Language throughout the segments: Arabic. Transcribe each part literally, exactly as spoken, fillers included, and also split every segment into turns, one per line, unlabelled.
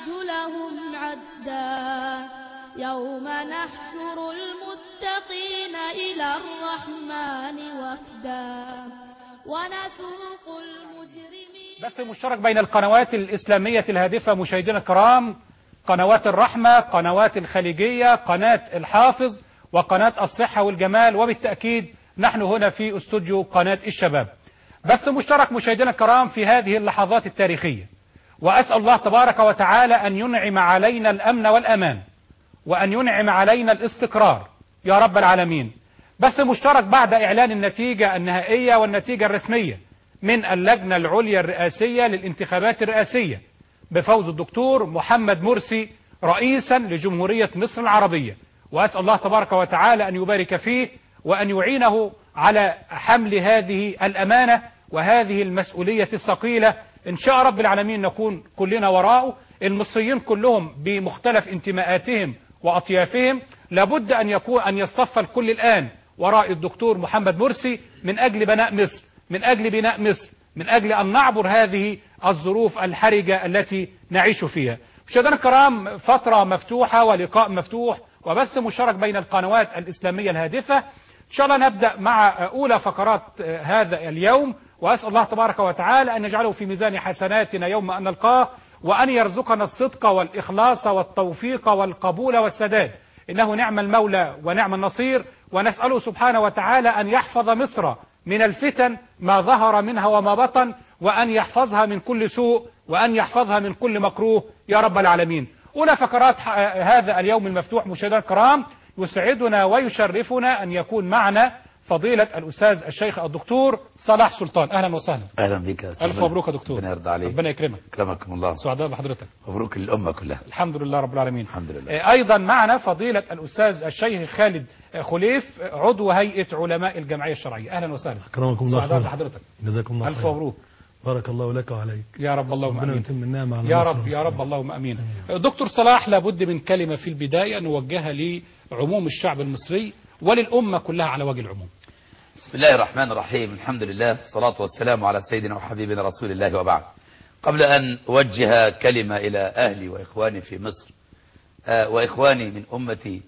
لهم عدا يوم نحشر المتقين إلى الرحمن وفدا ونسوق المجرمين.
بث مشترك بين القنوات الإسلامية الهادفة مشاهدينا الكرام، قنوات الرحمة، قنوات الخليجية، قناة الحافظ، وقناة الصحة والجمال، وبالتأكيد نحن هنا في استوديو قناة الشباب. بث مشترك مشاهدينا الكرام في هذه اللحظات التاريخية، وأسأل الله تبارك وتعالى أن ينعم علينا الأمن والأمان، وأن ينعم علينا الاستقرار يا رب العالمين. بث مشترك بعد إعلان النتيجة النهائية والنتيجة الرسمية من اللجنة العليا الرئاسية للانتخابات الرئاسية بفوز الدكتور محمد مرسي رئيسا لجمهورية مصر العربية، وأسأل الله تبارك وتعالى أن يبارك فيه وأن يعينه على حمل هذه الأمانة وهذه المسؤولية الثقيلة. إن شاء رب العالمين نكون كلنا وراءه. المصريين كلهم بمختلف انتماءاتهم وأطيافهم لابد أن يكون أن يصطف الكل الآن وراء الدكتور محمد مرسي من أجل بناء مصر، من أجل بناء مصر، من أجل أن نعبر هذه الظروف الحرجة التي نعيش فيها. مشاهدينا الكرام، فترة مفتوحة ولقاء مفتوح وبث مشترك بين القنوات الإسلامية الهادفة. إن شاء الله نبدأ مع أولى فقرات هذا اليوم، وأسأل الله تبارك وتعالى أن يجعله في ميزان حسناتنا يوم أن نلقاه، وأن يرزقنا الصدق والإخلاص والتوفيق والقبول والسداد، إنه نعم المولى ونعم النصير. ونسأله سبحانه وتعالى أن يحفظ مصر من الفتن ما ظهر منها وما بطن، وأن يحفظها من كل سوء، وأن يحفظها من كل مكروه يا رب العالمين. أولى فقرات هذا اليوم المفتوح مشاهدينا الكرام، يسعدنا ويشرفنا أن يكون معنا فضيلة الأستاذ الشيخ الدكتور صلاح سلطان. أهلا وسهلا.
أهلا بك يا
ألف مبروك يا دكتور.
ربنا يرضى عليك.
ربنا يكرمك.
أكرمكم الله.
سعداء بحضرتك.
مبروك للأمة كلها.
الحمد لله رب العالمين.
الحمد لله.
أيضا معنا فضيلة الأستاذ الشيخ خالد خليف عضو هيئة علماء الجمعية الشرعية. أهلا وسهلا.
أكرمكم الله.
سعداء بحضرتك.
جزاكم الله
ألف مبروك.
بارك الله لك وعليك
يا رب اللهم امين.
يتم النعمة على
يا
مصر
رب يا رب اللهم امين. دكتور صلاح، لابد من كلمة في البداية نوجهها لعموم الشعب المصري وللأمة كلها على وجه العموم.
بسم الله الرحمن الرحيم، الحمد لله، الصلاة والسلام على سيدنا وحبيبنا رسول الله، وبعد. قبل أن أوجه كلمة إلى أهلي وإخواني في مصر آه وإخواني من أمتي،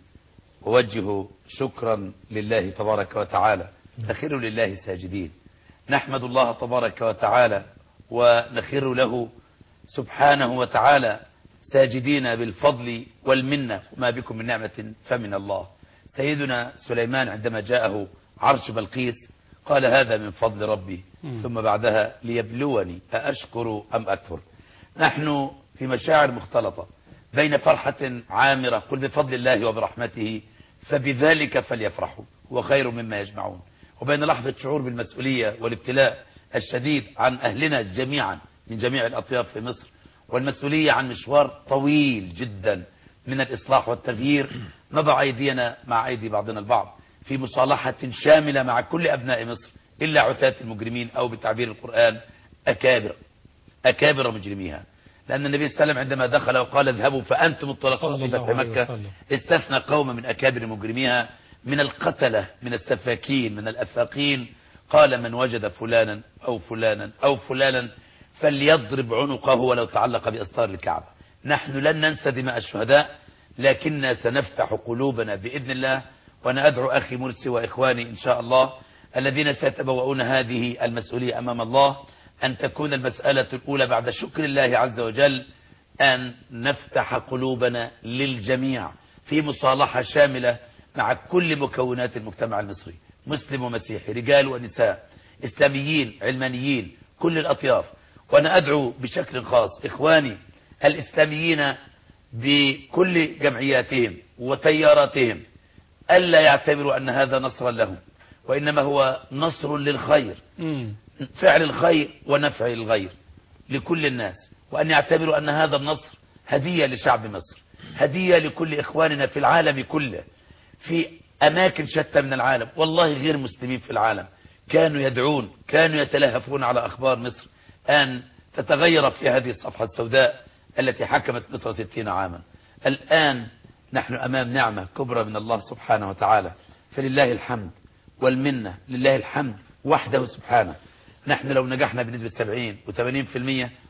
أوجه شكرا لله تبارك وتعالى، نخر لله ساجدين، نحمد الله تبارك وتعالى ونخر له سبحانه وتعالى ساجدين بالفضل والمنة، وما بكم من نعمة فمن الله. سيدنا سليمان عندما جاءه عرش بلقيس قال هذا من فضل ربي، ثم بعدها ليبلوني أأشكر أم أكفر. نحن في مشاعر مختلطة بين فرحة عامرة، قل بفضل الله وبرحمته فبذلك فليفرحوا هو خير مما يجمعون، وبين لحظة شعور بالمسؤولية والابتلاء الشديد عن أهلنا جميعا من جميع الأطياف في مصر، والمسؤولية عن مشوار طويل جدا من الإصلاح والتغيير. نضع أيدينا مع أيدي بعضنا البعض في مصالحة شاملة مع كل أبناء مصر إلا عتاة المجرمين، أو بتعبير القرآن أكابر أكابر مجرميها. لأن النبي صلى الله عليه وسلم عندما دخل وقال اذهبوا فأنتم الطلقاء في فتح مكة استثنى قوم من أكابر مجرميها من القتلة من السفاكين من الأفاقين. قال من وجد فلانا أو فلانا أو فلانا فليضرب عنقه ولو تعلق بأستار الكعبة. نحن لن ننسى دماء الشهداء، لكننا سنفتح قلوبنا بإذن الله. وأنا أدعو أخي مرسي وإخواني إن شاء الله الذين سيتبوؤون هذه المسؤولية أمام الله أن تكون المسألة الأولى بعد شكر الله عز وجل أن نفتح قلوبنا للجميع في مصالحة شاملة مع كل مكونات المجتمع المصري، مسلم ومسيحي، رجال ونساء، إسلاميين، علمانيين، كل الأطياف. وأنا أدعو بشكل خاص إخواني الإسلاميين بكل جمعياتهم وتياراتهم ألا يعتبروا أن هذا نصرا لهم، وإنما هو نصر للخير، فعل الخير ونفع الغير لكل الناس، وأن يعتبروا أن هذا النصر هدية لشعب مصر، هدية لكل إخواننا في العالم كله في أماكن شتى من العالم، والله غير مسلمين في العالم كانوا يدعون، كانوا يتلهفون على أخبار مصر أن تتغير في هذه الصفحة السوداء التي حكمت مصر ستين عاما. الآن نحن أمام نعمة كبرى من الله سبحانه وتعالى، فلله الحمد والمنة، لله الحمد وحده سبحانه. نحن لو نجحنا بنسبة سبعين وثمانين في المية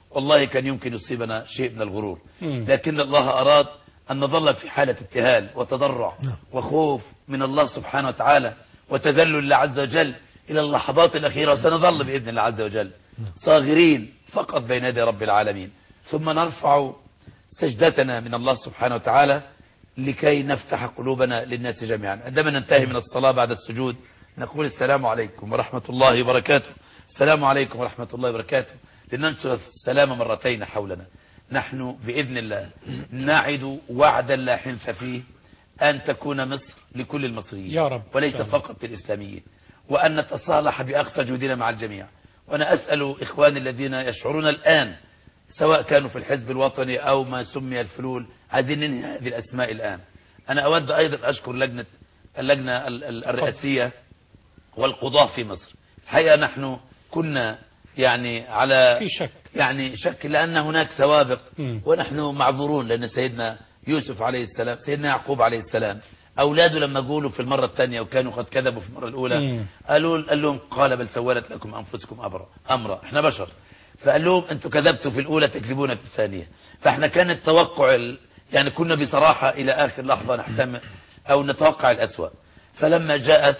والله كان يمكن يصيبنا شيء من الغرور، لكن الله أراد أن نظل في حالة ابتهال وتضرع وخوف من الله سبحانه وتعالى وتذلل الله عز وجل إلى اللحظات الأخيرة، وسنظل بإذن الله عز وجل صاغرين فقط بين يدي رب العالمين، ثم نرفع سجدتنا من الله سبحانه وتعالى لكي نفتح قلوبنا للناس جميعا. عندما ننتهي من الصلاة بعد السجود نقول السلام عليكم ورحمة الله وبركاته، السلام عليكم ورحمة الله وبركاته، لننشر السلام مرتين حولنا. نحن بإذن الله نعد وعدا لا حنث فيه أن تكون مصر لكل المصريين
يا رب
وليس فقط للإسلاميين، وأن نتصالح بأقصى جهدنا مع الجميع. وأنا أسأل إخواني الذين يشعرون الآن سواء كانوا في الحزب الوطني أو ما سمي الفلول، عايزين ننهي هذه الأسماء الآن. أنا أود أيضا أشكر لجنة اللجنة الرئاسية والقضاة في مصر. الحقيقة نحن كنا يعني على
في شك
يعني شك لأن هناك سوابق م. ونحن معذورون، لأن سيدنا يوسف عليه السلام سيدنا يعقوب عليه السلام أولاده لما قولوا في المرة الثانية وكانوا قد كذبوا في المرة الأولى م. قالوا قال لهم قال بل سولت لكم أنفسكم أمرا أمرا احنا بشر، فقال لهم أنتم كذبتوا في الأولى تكذبون في الثانية. فاحنا كان التوقع ال... يعني كنا بصراحة إلى آخر لحظة نحتمل أو نتوقع الأسوأ. فلما جاءت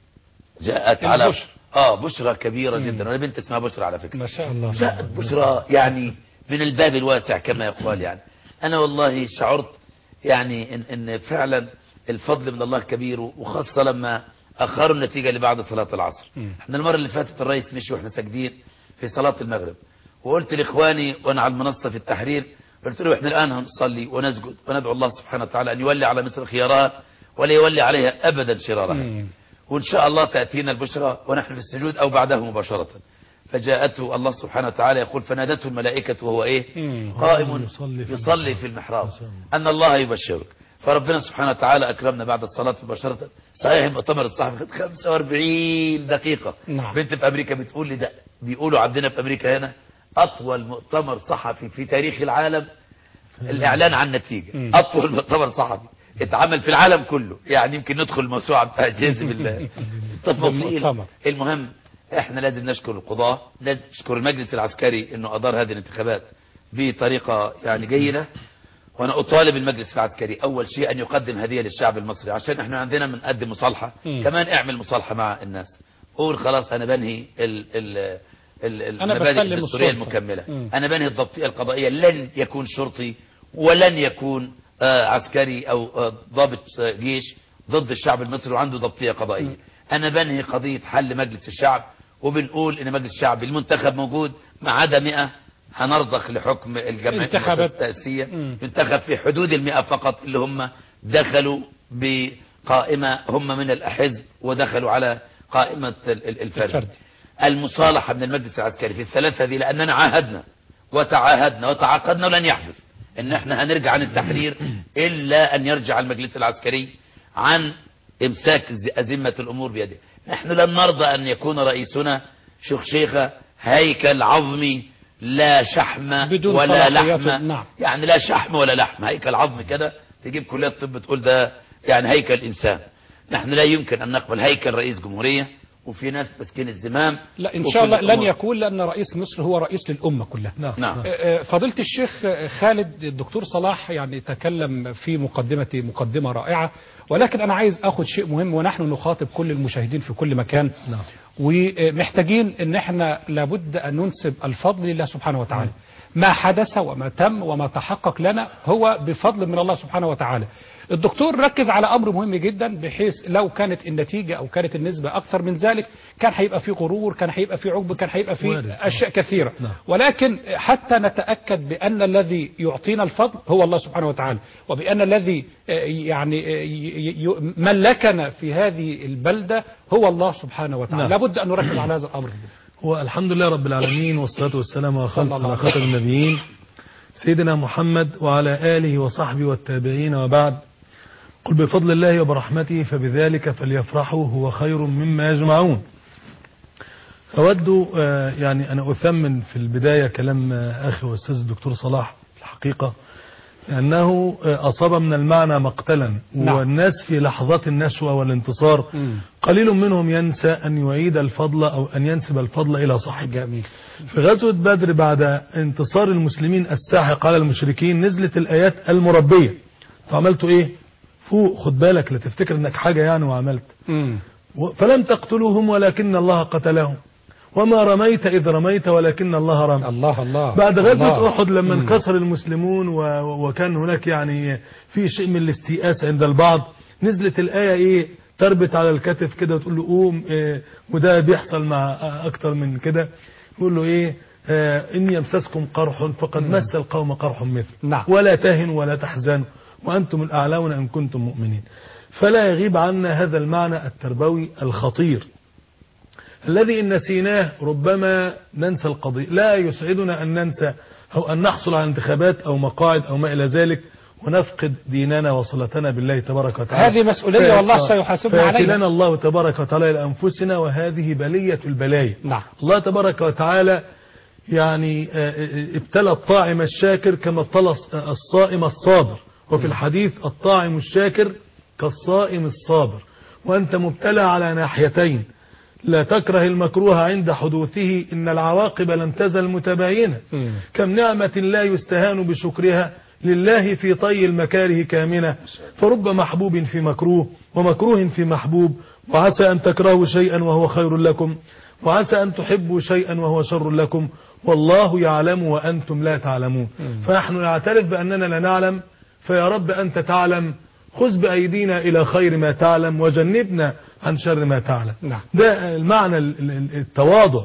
جاءت على بشر. آه بشرى كبيرة جدا، وأنا بنت اسمها بشرى على فكرة
ما شاء الله،
جاءت بشرى يعني من الباب الواسع كما يقال. يعني أنا والله شعرت يعني إن, إن فعلا الفضل من الله كبير، وخاصة لما أخروا النتيجة لبعد صلاة العصر. احنا المرة اللي فاتت الرئيس مشي واحنا ساجدين في صلاة المغرب، وقلت لإخواني وأنا على المنصة في التحرير قلت له احنا الآن هنصلي ونسجد وندعو الله سبحانه وتعالى أن يولي على مصر خيارها ولا يولي عليها أبدا شرارها، وإن شاء الله تأتينا البشرى ونحن في السجود أو بعده مباشرة. فجاءته الله سبحانه وتعالى يقول فنادته الملائكة وهو إيه قائم يصلي في المحراب أن الله يبشرك. فربنا سبحانه وتعالى أكرمنا بعد الصلاة مباشرة. صحيح المؤتمر الصحفي خد خمسة وأربعين دقيقة. نعم. بنت في أمريكا بتقول لي ده بيقولوا عندنا في أمريكا هنا أطول مؤتمر صحفي في تاريخ العالم الإعلان عن نتيجة. أطول مؤتمر صحفي اتعمل في العالم كله، يعني يمكن ندخل الموسوعة بتاع جينز بالتفاصيل. المهم احنا لازم نشكر القضاة، لازم نشكر المجلس العسكري انه ادار هذه الانتخابات بطريقة يعني جيدة. وانا اطالب المجلس العسكري اول شيء ان يقدم هدية للشعب المصري، عشان احنا عندنا بنقدم مصالحة م. كمان اعمل مصالحة مع الناس، قول خلاص انا بنهي ال ال المبادئ الدستورية المكملة م. انا بنهي الضبطية القضائية، لن يكون شرطي ولن يكون آه عسكري او آه ضابط آه جيش ضد الشعب المصري وعنده ضبطية قضائية م. انا بنهي قضية حل مجلس الشعب، وبنقول ان مجلس الشعب المنتخب موجود ما عدا مئة هنرضخ لحكم الجمعية التأسيسية ينتخب في حدود المئة فقط اللي هم دخلوا بقائمة هم من الأحزب ودخلوا على قائمة الفرد. المصالحة من المجلس العسكري في الثلاثة هذه لأننا عاهدنا وتعاهدنا وتعاقدنا ولن يحدث ان احنا هنرجع عن التحرير إلا أن يرجع المجلس العسكري عن امساك أزمة الأمور بيده. نحن لن نرضى أن يكون رئيسنا شيخة هيكل عظمي لا شحم ولا لحم. نعم. يعني لا شحم ولا لحم، هيكل عظمي كده تجيب كلية الطب تقول ده يعني هيكل إنسان. نحن لا يمكن أن نقبل هيكل رئيس جمهورية وفي ناس مسكين الزمام.
لا إن شاء الله لن يكون، لأن رئيس مصر هو رئيس للأمة كلها. نعم. نعم. فضيلة الشيخ خالد الدكتور صلاح يعني تكلم في مقدمة مقدمة رائعة، ولكن أنا عايز أخذ شيء مهم ونحن نخاطب كل المشاهدين في كل مكان. نعم. ومحتاجين ان احنا لابد ان ننسب الفضل لله سبحانه وتعالى. ما حدث وما تم وما تحقق لنا هو بفضل من الله سبحانه وتعالى. الدكتور ركز على امر مهم جدا، بحيث لو كانت النتيجة او كانت النسبة اكثر من ذلك كان هيبقى في غرور، كان هيبقى في عجب، كان هيبقى في اشياء كثيرة. ولكن حتى نتأكد بان الذي يعطينا الفضل هو الله سبحانه وتعالى، وبان الذي يعني ملكنا في هذه البلدة هو الله سبحانه وتعالى. لابد ان نركز على هذا الامر.
هو الحمد لله رب العالمين، والصلاة والسلام على خاتم النبيين سيدنا محمد وعلى آله وصحبه والتابعين، وبعد. قل بفضل الله وبرحمته فبذلك فليفرحوا هو خير مما يجمعون. أود يعني أنا أثمن في البداية كلام أخي والأستاذ الدكتور صلاح. الحقيقة أنه أصاب من المعنى مقتلا.
نعم.
والناس في لحظات النشوة والانتصار
مم.
قليل منهم ينسى أن يعيد الفضل أو أن ينسب الفضل إلى صاحبه.
جميل.
في غزوة بدر بعد انتصار المسلمين الساحق على المشركين نزلت الآيات المربية. فعملتوا إيه؟ فوق، خد بالك لا تفتكر أنك حاجة يعني وعملت.
مم.
فلم تقتلوهم ولكن الله قتلهم وما رميت إذ رميت ولكن الله رمى.
الله الله.
بعد غزوة
الله.
أحد لما
مم.
انكسر المسلمون و- وكان هناك يعني في شيء من الاستيئاس عند البعض، نزلت الآية إيه تربت على الكتف كده وتقول له قوم إيه، وده بيحصل مع أكتر من كده، يقول له إيه آه إن يمسسكم قرح فقد
مم.
مس القوم قرح مثل
نعم.
ولا تهنوا ولا تحزنوا وأنتم الأعلون إن كنتم مؤمنين. فلا يغيب عنا هذا المعنى التربوي الخطير الذي إن نسيناه ربما ننسى القضية. لا يسعدنا أن ننسى أو أن نحصل على انتخابات أو مقاعد أو ما إلى ذلك ونفقد ديننا وصلتنا بالله تبارك وتعالى.
هذه مسؤولية والله سيحاسبنا عليها.
فيكلنا الله تبارك وتعالى إلى أنفسنا، وهذه بلية البلايا.
نعم.
الله تبارك وتعالى يعني ابتلى الطاعم الشاكر كما ابتلى الصائم الصابر، وفي الحديث الطاعم الشاكر كالصائم الصابر، وأنت مبتلى على ناحيتين. لا تكره المكروه عند حدوثه إن العواقب لن تزل متباينة.
مم.
كم نعمة لا يستهان بشكرها لله في طي المكاره كامنة، فرب محبوب في مكروه ومكروه في محبوب، وعسى أن تكرهوا شيئا وهو خير لكم وعسى أن تحبوا شيئا وهو شر لكم والله يعلم وأنتم لا تعلمون.
مم.
فنحن نعترف بأننا لا نعلم، فيا رب أنت تعلم، خذ بأيدينا إلى خير ما تعلم وجنبنا عن شر ما تعلم.
نعم.
ده المعنى التواضع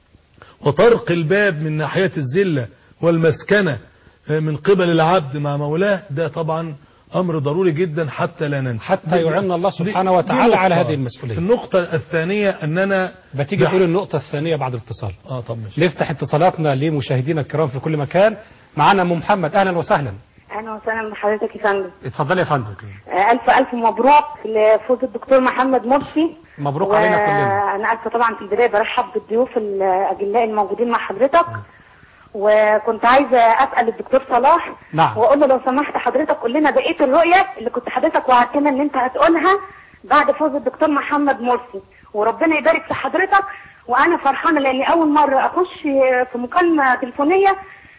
وطرق الباب من ناحية الذلة والمسكنة من قبل العبد مع مولاه، ده طبعا أمر ضروري جدا حتى لا ننسى،
حتى يعين الله سبحانه وتعالى على هذه المسؤولية.
النقطة الثانية أننا
بتيجي تقول النقطة الثانية بعد الاتصال.
اه طب ماشي.
نفتح اتصالاتنا لمشاهدينا الكرام في كل مكان. معنا ام محمد، اهلا وسهلا.
اهلا وسهلا بحضرتك يا فندم.
اتفضلي يا فندم.
آه، الف الف مبروك لفوز الدكتور محمد مرسي.
مبروك علينا كلنا.
انا اسفه طبعا في البدايه برحب بالضيوف الاجلاء الموجودين مع حضرتك، وكنت عايزه اسال الدكتور صلاح.
نعم.
واقول له لو سمحت حضرتك قول لنا بقيه الرؤيه اللي كنت حضرتك وعدتنا ان انت هتقولها بعد فوز الدكتور محمد مرسي، وربنا يبارك في حضرتك. وانا فرحانه لاني اول مره اخش في مكالمه تليفونيه،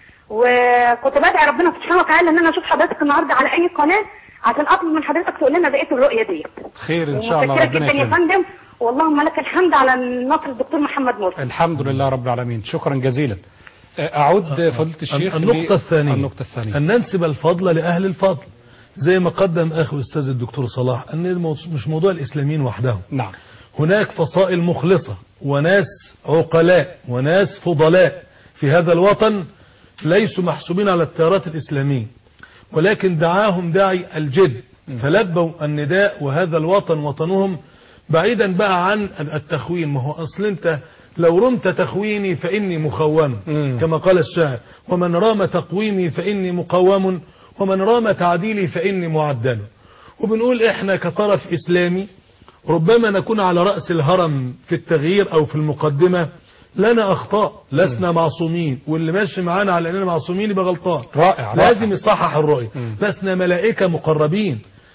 وكنت بدعي ربنا سبحانه وتعالى ان انا اشوف حضرتك النهارده على اي قناه عشان اطلب من حضرتك تقول لنا بقيه الرؤيه ديت.
خير ان شاء الله.
ومتشكره
ربنا
جدا يا
يكرمك.
فندم، واللهم لك الحمد على نصر الدكتور محمد مرسي.
الحمد لله رب العالمين، شكرا جزيلا. اعود فضيلة الشيخ.
النقطة الثانية
النقطة الثانية
أن ننسب الفضل لأهل الفضل زي ما قدم أخي الأستاذ الدكتور صلاح، أن الموضوع مش موضوع الإسلاميين وحدهم.
نعم.
هناك فصائل مخلصة وناس عقلاء وناس فضلاء في هذا الوطن ليسوا محسوبين على التيارات الإسلامية، ولكن دعاهم داعي الجد فلبوا النداء، وهذا الوطن وطنهم بعيدا بقى عن التخوين. ما هو أصل أنت لو رمت تخويني فإني مخوم كما قال الشاعر، ومن رام تقويمي فإني مقوم ومن رام تعديلي فإني معدل. وبنقول إحنا كطرف إسلامي ربما نكون على رأس الهرم في التغيير أو في المقدمة، لنا أخطاء، لسنا معصومين، واللي ماشي معانا على أننا معصومين يبقى غلطان.
رائع.
لازم يصحح الرؤية. لسنا ملائكة مقربين،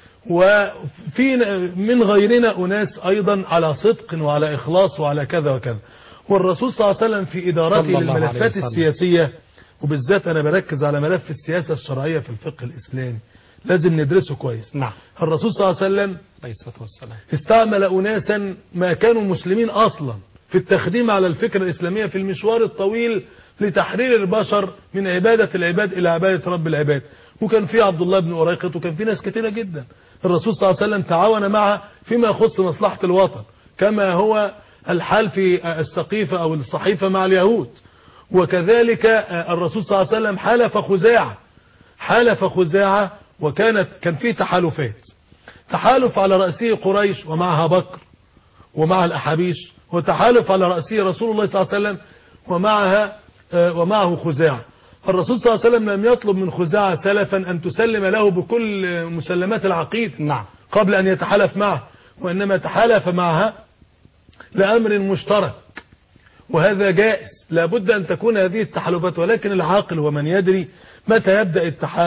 وفي من غيرنا أناس أيضا على صدق وعلى إخلاص وعلى كذا وكذا. والرسول صلى الله عليه وسلم في إدارته للملفات السياسية، وبالذات أنا بركز على ملف السياسة الشرعية في الفقه الإسلامي، لازم ندرسه كويس.
نعم.
الرسول صلى الله عليه وسلم
عليه الصلاة والسلام
استعمل أناسا ما كانوا مسلمين أصلا في التخديم على الفكرة الإسلامية في المشوار الطويل لتحرير البشر من عبادة العباد إلى عبادة رب العباد. وكان في عبد الله بن أريقط، وكان في ناس كتيرة جدا الرسول صلى الله عليه وسلم تعاون معها فيما يخص مصلحة الوطن، كما هو الحال في السقيفة أو الصحيفة مع اليهود. وكذلك الرسول صلى الله عليه وسلم حالف خزاعة حالف خزاعة وكانت كان فيه تحالفات، تحالف على رأسه قريش ومعها بكر ومع الأحابيش، وتحالف على رأسه رسول الله صلى الله عليه وسلم ومعها ومعه خزاعة. الرسول صلى الله عليه وسلم لم يطلب من خزاعة سلفا أن تسلم له بكل مسلمات العقيدة
نعم.
قبل أن يتحالف معه، وإنما تحالف معها لأمر مشترك، وهذا جائز. لابد أن تكون هذه التحالفات، ولكن العاقل هو من يدري متى يبدأ التحالف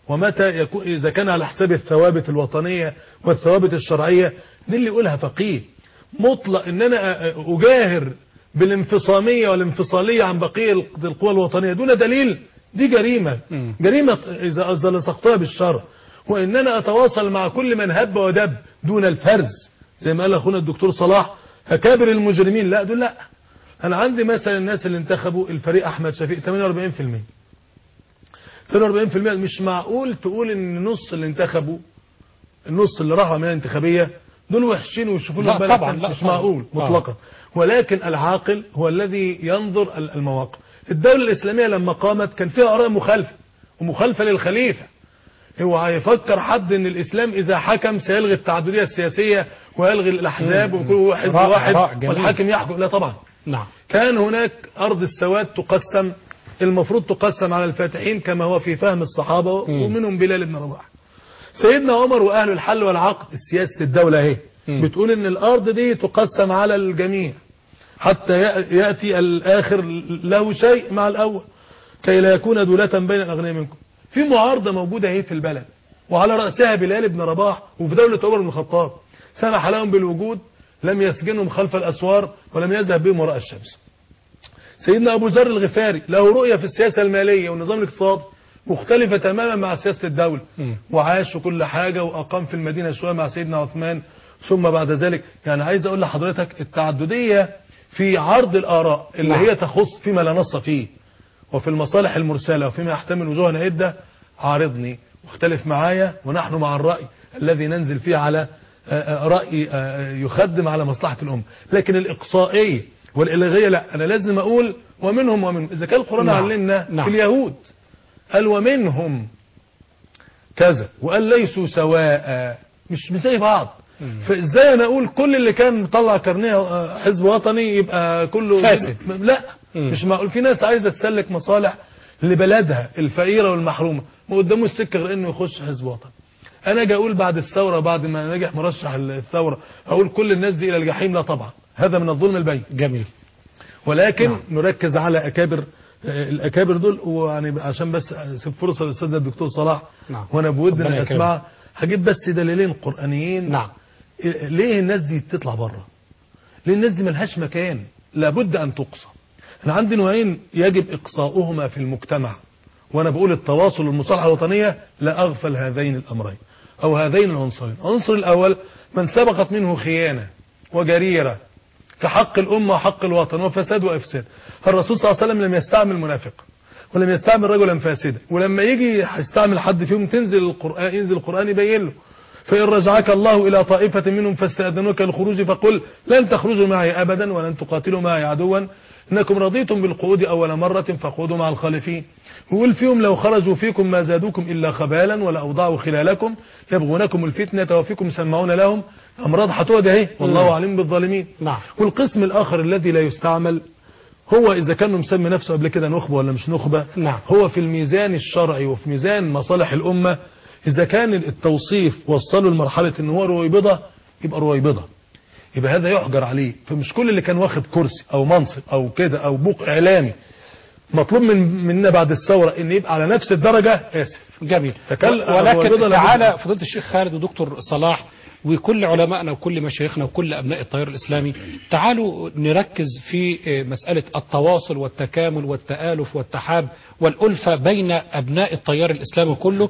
ومتى يكون إذا كان على حساب الثوابت الوطنية والثوابت الشرعية. دي اللي يقولها فقيه مطلق، ان انا اجاهر بالانفصامية والانفصالية عن بقية القوى الوطنية دون دليل، دي جريمة جريمة إذا لصقتها بالشرع. وإن أنا أتواصل مع كل من هب ودب دون الفرز زي ما قال أخونا الدكتور صلاح أكابر المجرمين، لا دول لا. أنا عندي مثلا الناس اللي انتخبوا الفريق أحمد شفيق ثمانية وأربعين بالمئة ثمانية وأربعين بالمئة مش معقول تقول إن نص اللي انتخبوا النص اللي راحوا عملية انتخابية دول وحشين ويشوفوا لهم
لا طبعا، لا
مش
طبعا.
معقول مطلقا. ولكن العاقل هو الذي ينظر المواقف. الدولة الإسلامية لما قامت كان فيها آراء مخالفة ومخالفة للخليفة. هو هيفكر حد ان الإسلام إذا حكم سيلغي التعددية السياسية ويلغي الأحزاب وكل حزب واحد والحاكم يحكم؟ لا طبعا.
نعم.
كان هناك أرض السواد تقسم، المفروض تقسم على الفاتحين كما هو في فهم الصحابة ومنهم بلال بن رباح. سيدنا عمر وأهل الحل والعقد سياسة الدولة اهي بتقول ان الأرض دي تقسم على الجميع حتى يأتي الآخر له شيء مع الأول كي لا يكون دولة بين الأغنياء منكم. في معارضة موجودة اهي في البلد وعلى رأسها بلال بن رباح وفي دولة عمر بن الخطاب سمح لهم بالوجود، لم يسجنهم خلف الأسوار ولم يذهب بهم وراء الشمس. سيدنا أبو ذر الغفاري له رؤية في السياسة المالية والنظام الاقتصادي مختلفة تماما مع سياسة الدولة وعاش كل حاجة وأقام في المدينة شوية مع سيدنا عثمان. ثم بعد ذلك يعني عايز أقول لحضرتك التعددية في عرض الآراء اللي نعم. هي تخص فيما لا نص فيه وفي المصالح المرسلة وفيما يحتمل وجوها عدة عارضني واختلف معايا ونحن مع الرأي الذي ننزل فيه على رأي يخدم على مصلحة الأمة. لكن الإقصائية والإلغية لا، أنا لازم أقول ومنهم ومنهم. إذا كان القرآن نعم. علمنا نعم. في اليهود قال ومنهم كذا وقال ليسوا سواء، مش زي بعض. فازاي انا اقول كل اللي كان مطلع كارنيه حزب وطني يبقى كله
فاسد؟
لا مم. مش معقول. في ناس عايزه تسلك مصالح لبلدها الفقيره والمحرومه ما قداموش سكه غير انه يخش حزب وطني. انا اجي اقول بعد الثوره بعد ما نجح مرشح الثوره اقول كل الناس دي الى الجحيم؟ لا طبعا، هذا من الظلم البين.
جميل.
ولكن نعم. نركز على اكابر الاكابر دول. ويعني عشان بس اسيب فرصه للاستاذ الدكتور صلاح نعم. وانا بود ان اسمع هجيب بس دليلين قرانيين نعم. ليه الناس دي تطلع بره؟ ليه الناس دي ملهاش مكان؟ لابد ان تقصى. انا عندي نوعين يجب اقصاؤهما في المجتمع، وانا بقول التواصل والمصالحه الوطنيه لا اغفل هذين الامرين او هذين العنصرين. العنصر الاول من سبقت منه خيانه وجريره في حق الامه وحق الوطن وفساد وافساد. الرسول صلى الله عليه وسلم لم يستعمل منافق ولم يستعمل رجلا فاسدا، ولما يجي يستعمل حد فيهم تنزل القران ينزل القران يبين له فإن رجعك الله إلى طائفة منهم فاستأذنوك الخروج فقل لن تخرجوا معي أبدا ولن تقاتلوا معي عدوا إنكم رضيتم بالقعود أول مرة فقعودوا مع الخالفين. وقل فيهم لو خرجوا فيكم ما زادوكم إلا خبالا ولا أوضعوا خلالكم يبغونكم الفتنة وفيكم سمعون لهم. أمراض هتقعد اهي والله عليم بالظالمين. نعم. والقسم الآخر الذي لا يستعمل هو إذا كان مسمي نفسه قبل كده نخبة ولا مش نخبة نعم. هو في الميزان الشرعي وفي ميزان مصالح الأمة إذا كان التوصيف وصلوا لمرحلة إن هو رويبضة يبقى رويبضة، يبقى هذا يحجر عليه. فمش كل اللي كان واخد كرسي أو منصب أو كده أو بوق إعلامي مطلوب من منا بعد الثورة إن يبقى على نفس الدرجة. آسف.
جميل. ولكن تعالى فضيلة الشيخ خالد ودكتور صلاح وكل علمائنا وكل مشايخنا وكل أبناء التيار الإسلامي، تعالوا نركز في مسألة التواصل والتكامل والتآلف والتحاب والألفة بين أبناء التيار الإسلامي كله.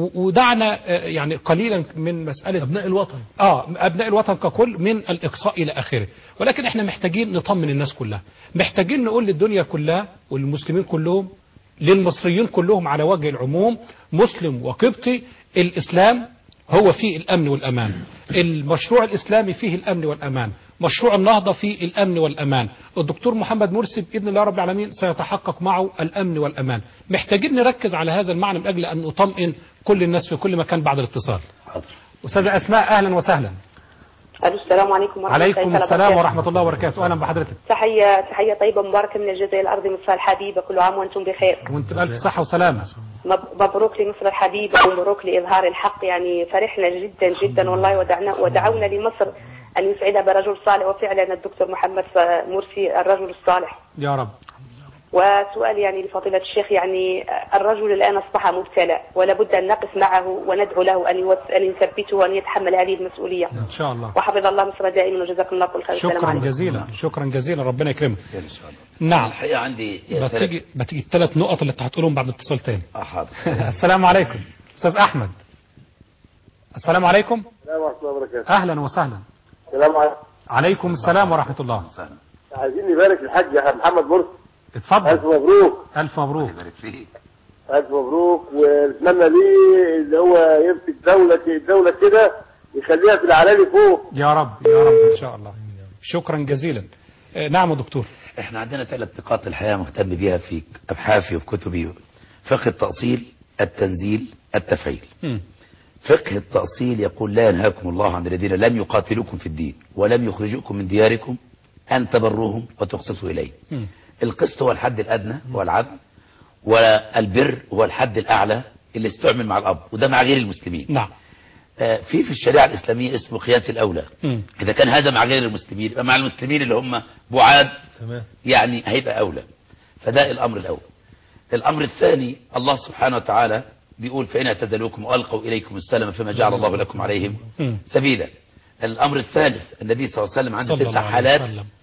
ودعنا يعني قليلا من مسألة
أبناء الوطن
آه أبناء الوطن ككل من الإقصاء إلى آخره. ولكن احنا محتاجين نطمن الناس كلها، محتاجين نقول للدنيا كلها والمسلمين كلهم للمصريين كلهم على وجه العموم مسلم وقبطي الإسلام هو فيه الأمن والأمان، المشروع الإسلامي فيه الأمن والأمان، مشروع النهضة فيه الأمن والأمان، الدكتور محمد مرسي بإذن الله رب العالمين سيتحقق معه الأمن والأمان. محتاجين نركز على هذا المعنى من أجل أن نطمئن كل الناس في كل مكان بعد الاتصال. أستاذة أسماء أهلا وسهلا.
الو السلام عليكم ورحمة الله
عليكم السلام ورحمة الله وبركاته. أهلا بحضرتك.
تحية تحية طيبة مباركة من الجزائر الأرض مصر الحبيبة، كل عام وأنتم بخير.
وأنت بألف صحة وسلامة.
مبروك لمصر الحبيبة ومبروك لإظهار الحق. يعني فرحنا جدا جدا والله ودعنا ودعونا لمصر أن يسعدها برجل صالح، وفعلا الدكتور محمد مرسي الرجل الصالح.
يا رب.
وسؤال يعني لفضيلة الشيخ، يعني الرجل الآن أصبح مبتلى ولا بد أن نقف معه وندعو له أن أن يثبته وأن يتحمل هذه المسؤولية
إن شاء الله.
وحفظ الله مصر دائما وجزاكم الله كل خير.
شكرا جزيلا. شكرا جزيلا، ربنا يكرمك.
إن شاء الله.
نعم.
الحقيقة عندي
بتيجي بتيجي الثلاث نقط اللي هتقولهم بعد اتصال تاني.
اه حاضر.
السلام عليكم أستاذ أحمد. السلام عليكم.
السلام ورحمة الله وبركاته.
أهلا وسهلا.
السلام عليكم.
عليكم السلام ورحمة الله.
عايزين نبارك للحاج محمد مرسي.
اتفضل.
ألف مبروك.
ألف مبروك.
يبارك فيك.
ألف مبروك، ونتمنى ليه اللي هو يمسك دولة الدولة كده يخليها في العلالي فوق.
يا رب يا رب إن شاء الله. شكرا جزيلا. نعم يا دكتور.
احنا عندنا ثلاث نقاط الحقيقة مهتم بيها في أبحاثي وفي كتبي: فقه التأصيل، التنزيل، التفعيل. م. فقه التأصيل يقول: لا ينهاكم الله عن الذين لم يقاتلوكم في الدين ولم يخرجوكم من دياركم أن تبروهم وتقسطوا إليه. م. القسط هو الحد الأدنى هو العدل، والبر هو الحد الأعلى اللي استعمل مع الأب، وده مع غير المسلمين.
نعم.
آه في في الشريعة الإسلامية اسمه قياس الأولى. م. إذا كان هذا مع غير المسلمين يبقى مع المسلمين اللي هم بعاد تمام، يعني هيبقى أولى. فده الأمر الأول. الأمر الثاني، الله سبحانه وتعالى بيقول: فإن اعتزلوكم وألقوا إليكم السلام فما جعل الله لكم عليهم سبيلا. الأمر الثالث، النبي صلى الله عليه وسلم عنده تسع حالات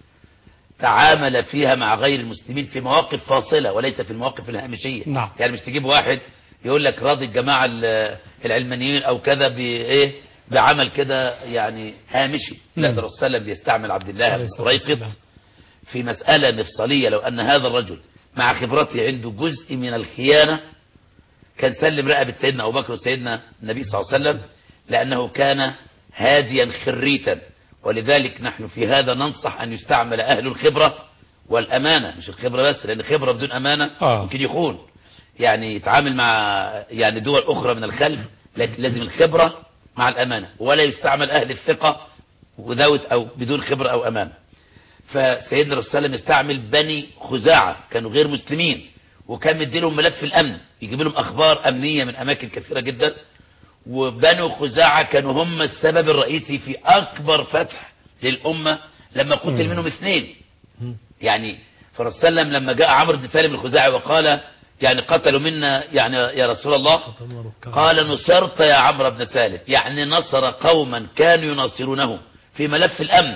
تعامل فيها مع غير المسلمين في مواقف فاصلة وليس في المواقف الهامشية.
نعم.
يعني مش تجيب واحد يقول لك راضي الجماعة العلمانيين أو كذا بإيه بعمل كده يعني هامشي. لا، ده الرسول صلى الله عليه وسلم بيستعمل عبد الله بن ريقط في مسألة مفصلية. لو أن هذا الرجل مع خبرته عنده جزء من الخيانة كان سلم رقبة سيدنا أبو بكر وسيدنا النبي صلى الله عليه وسلم، لأنه كان هاديا خريتا. ولذلك نحن في هذا ننصح أن يستعمل أهل الخبرة والأمانة، مش الخبرة بس، لأن الخبرة بدون أمانة آه. ممكن يخون، يعني يتعامل مع يعني دول أخرى من الخلف، لكن لازم الخبرة مع الأمانة، ولا يستعمل أهل الثقة وذوت أو بدون خبرة أو أمانة. فسيدنا الرسول صلى الله عليه وسلم استعمل بني خزاعة كانوا غير مسلمين، وكان مديلهم ملف الأمن يجيب لهم أخبار أمنية من أماكن كثيرة جدا. وبنو خزاعة كانوا هم السبب الرئيسي في أكبر فتح للأمة لما قتل منهم اثنين. يعني فالرسول صلى الله عليه وسلم لما جاء عمرو بن سالم الخزاعي وقال يعني قتلوا منا يعني يا رسول الله، قال: نصرت يا عمرو بن سالم، يعني نصر قوما كانوا يناصرونه في ملف الأمن.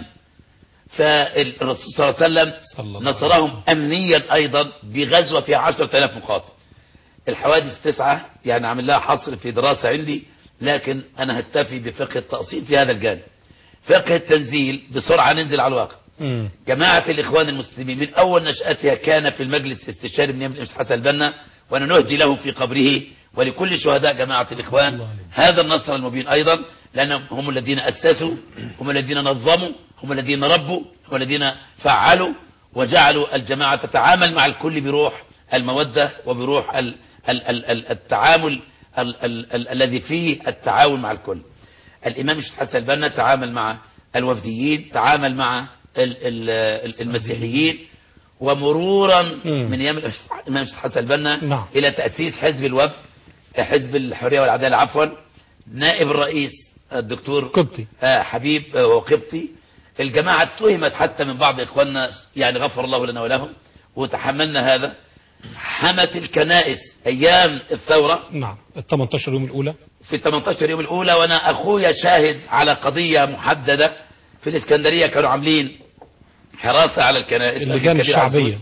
فالرسول صلى الله عليه وسلم نصرهم أمنيا أيضا بغزوة فيها عشرة آلاف مقاتل. الحوادث تسعة، يعني عامل لها حصر في دراسة عندي، لكن أنا هكتفي بفقه التأصيل في هذا الجانب. فقه التنزيل بسرعة ننزل على الواقع. م. جماعة الإخوان المسلمين من أول نشأتها كان في المجلس الاستشاري من يمن الإمس حسن البنا، وأنا نهدي له في قبره ولكل شهداء جماعة الإخوان هذا النصر المبين أيضا، لأنهم هم الذين أسسوا، هم الذين نظموا، هم الذين ربوا، هم الذين فعلوا وجعلوا الجماعة تتعامل مع الكل بروح المودة وبروح ال ال ال التعامل ال ال ال الذي فيه التعاون مع الكل. الإمام الشيخ حسن البنا تعامل مع الوفديين، تعامل مع ال ال المسيحيين، ومرورا من أيام الإمام الشيخ حسن البنا إلى تأسيس حزب الوفد، حزب الحرية والعدالة عفوا، نائب الرئيس الدكتور
قبطي
حبيب وقبطي. الجماعة اتهمت حتى من بعض إخواننا، يعني غفر الله لنا ولهم وتحملنا هذا. حمت الكنائس أيام الثورة،
نعم ال ثمانية عشر يوم الأولى،
في ال ثمانية عشر يوم الأولى. وأنا أخويا شاهد على قضية محددة في الإسكندرية، كانوا عاملين حراسة على الكنائس
اللجان الشعبية،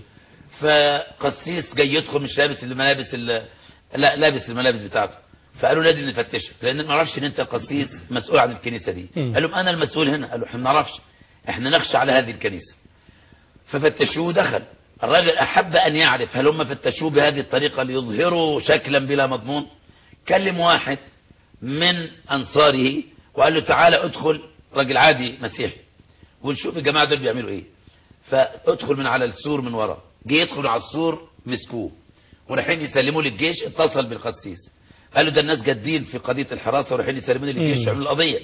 فقسيس جاي يدخل مش لابس الملابس، لا لابس الملابس بتاعته، فقالوا لازم نفتشك لأن ما نعرفش إن أنت قسيس مسؤول عن الكنيسة دي. قال لهم أنا المسؤول هنا. قالوا احنا ما نعرفش، احنا نخشى على هذه الكنيسة. ففتشوه دخل. الراجل أحب أن يعرف هل هم فتشوه بهذه الطريقة ليظهروا شكلا بلا مضمون. كلم واحد من أنصاره وقال له تعالى ادخل، راجل عادي مسيحي، ونشوف الجماعة دول بيعملوا ايه. فادخل من على السور من ورا. جه يدخل على السور مسكوه ورايحين يسلموه للجيش. اتصل بالقسيس قال له ده الناس جادين في قضية الحراسة ورايحين يسلموني للجيش يعملوا القضية.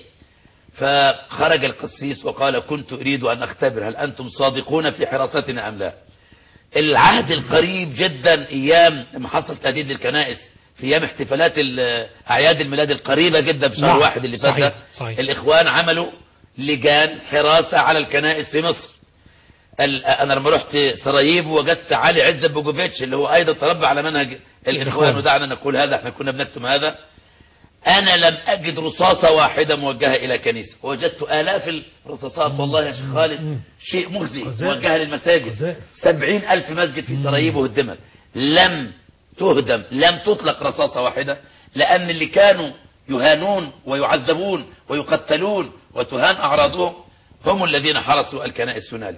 فخرج القسيس وقال كنت أريد أن أختبر هل أنتم صادقون في حراستنا أم لا. العهد القريب جدا أيام ما حصل تهديد للكنائس، في أيام احتفالات أعياد الميلاد القريبة جدا في شهر واحد اللي فات، الإخوان عملوا لجان حراسة على الكنائس في مصر. انا لما رحت سراييفو وجدت علي عزت بوجوفيتش اللي هو ايضا تربى على منهج الاخوان، ودعنا نقول هذا، احنا كنا بنكتم هذا. انا لم اجد رصاصة واحدة موجهة الى كنيسة، وجدت الاف الرصاصات والله يا شيخ خالد، شيء مخزي موجهة للمساجد. سبعين الف مسجد في سراييفو هدمت، لم تهدم، لم تطلق رصاصة واحدة، لان اللي كانوا يهانون ويعذبون ويقتلون وتهان اعراضهم هم الذين حرسوا الكنائس هنالك.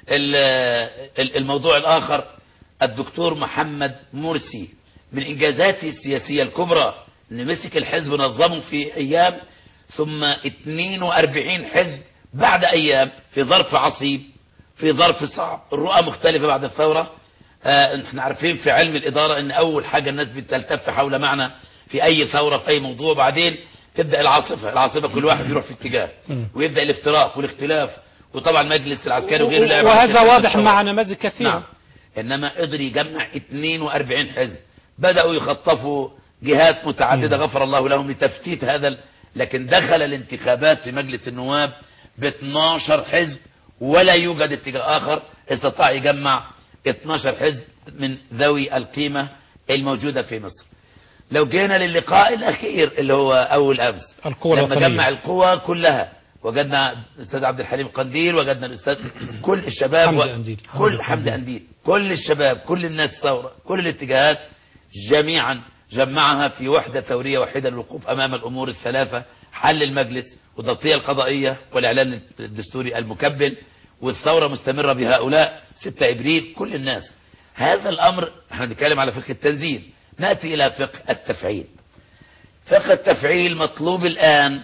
الموضوع الآخر، الدكتور محمد مرسي من إنجازاته السياسية الكبرى أن مسك الحزب ونظمه في أيام، ثم اثنين وأربعين حزب بعد أيام، في ظرف عصيب، في ظرف صعب، الرؤى مختلفة بعد الثورة. آه احنا عارفين في علم الإدارة أن أول حاجة الناس بتلتف حول معنى في أي ثورة في أي موضوع، بعدين تبدأ العاصفة، العاصفة كل واحد يروح في اتجاه، ويبدأ الافتراق والاختلاف، وطبعا المجلس العسكري وغيره لعب،
وهذا واضح مع نماذج كثيرة.
نعم. انما قدر يجمع اثنين وأربعين حزب، بدأوا يخطفوا جهات متعددة غفر الله لهم لتفتيت هذا ال... لكن دخل الانتخابات في مجلس النواب ب اثناشر حزب، ولا يوجد اتجاه آخر استطاع يجمع اثناشر حزب من ذوي القيمة الموجودة في مصر. لو جينا للقاء الأخير اللي هو أول أمس، لما جمع القوى كلها، وجدنا الأستاذ عبد الحليم قنديل، وجدنا الأستاذ كل الشباب
حمد
و...
أنديل.
كل حمد أنديل، كل الشباب، كل الناس ثورة، كل الاتجاهات جميعا جمعها في وحدة ثورية واحدة للوقوف أمام الأمور الثلاثة: حل المجلس، والضبطية القضائية، والإعلان الدستوري المكبل، والثورة مستمرة بهؤلاء. ستة إبريل، كل الناس. هذا الأمر، احنا بنتكلم على فقه التنزيل، نأتي إلى فقه التفعيل. فقه التفعيل مطلوب الآن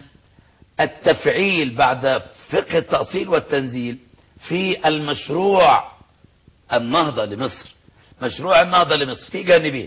التفعيل بعد فقه التأصيل والتنزيل في المشروع النهضة لمصر. مشروع النهضة لمصر في جانبين: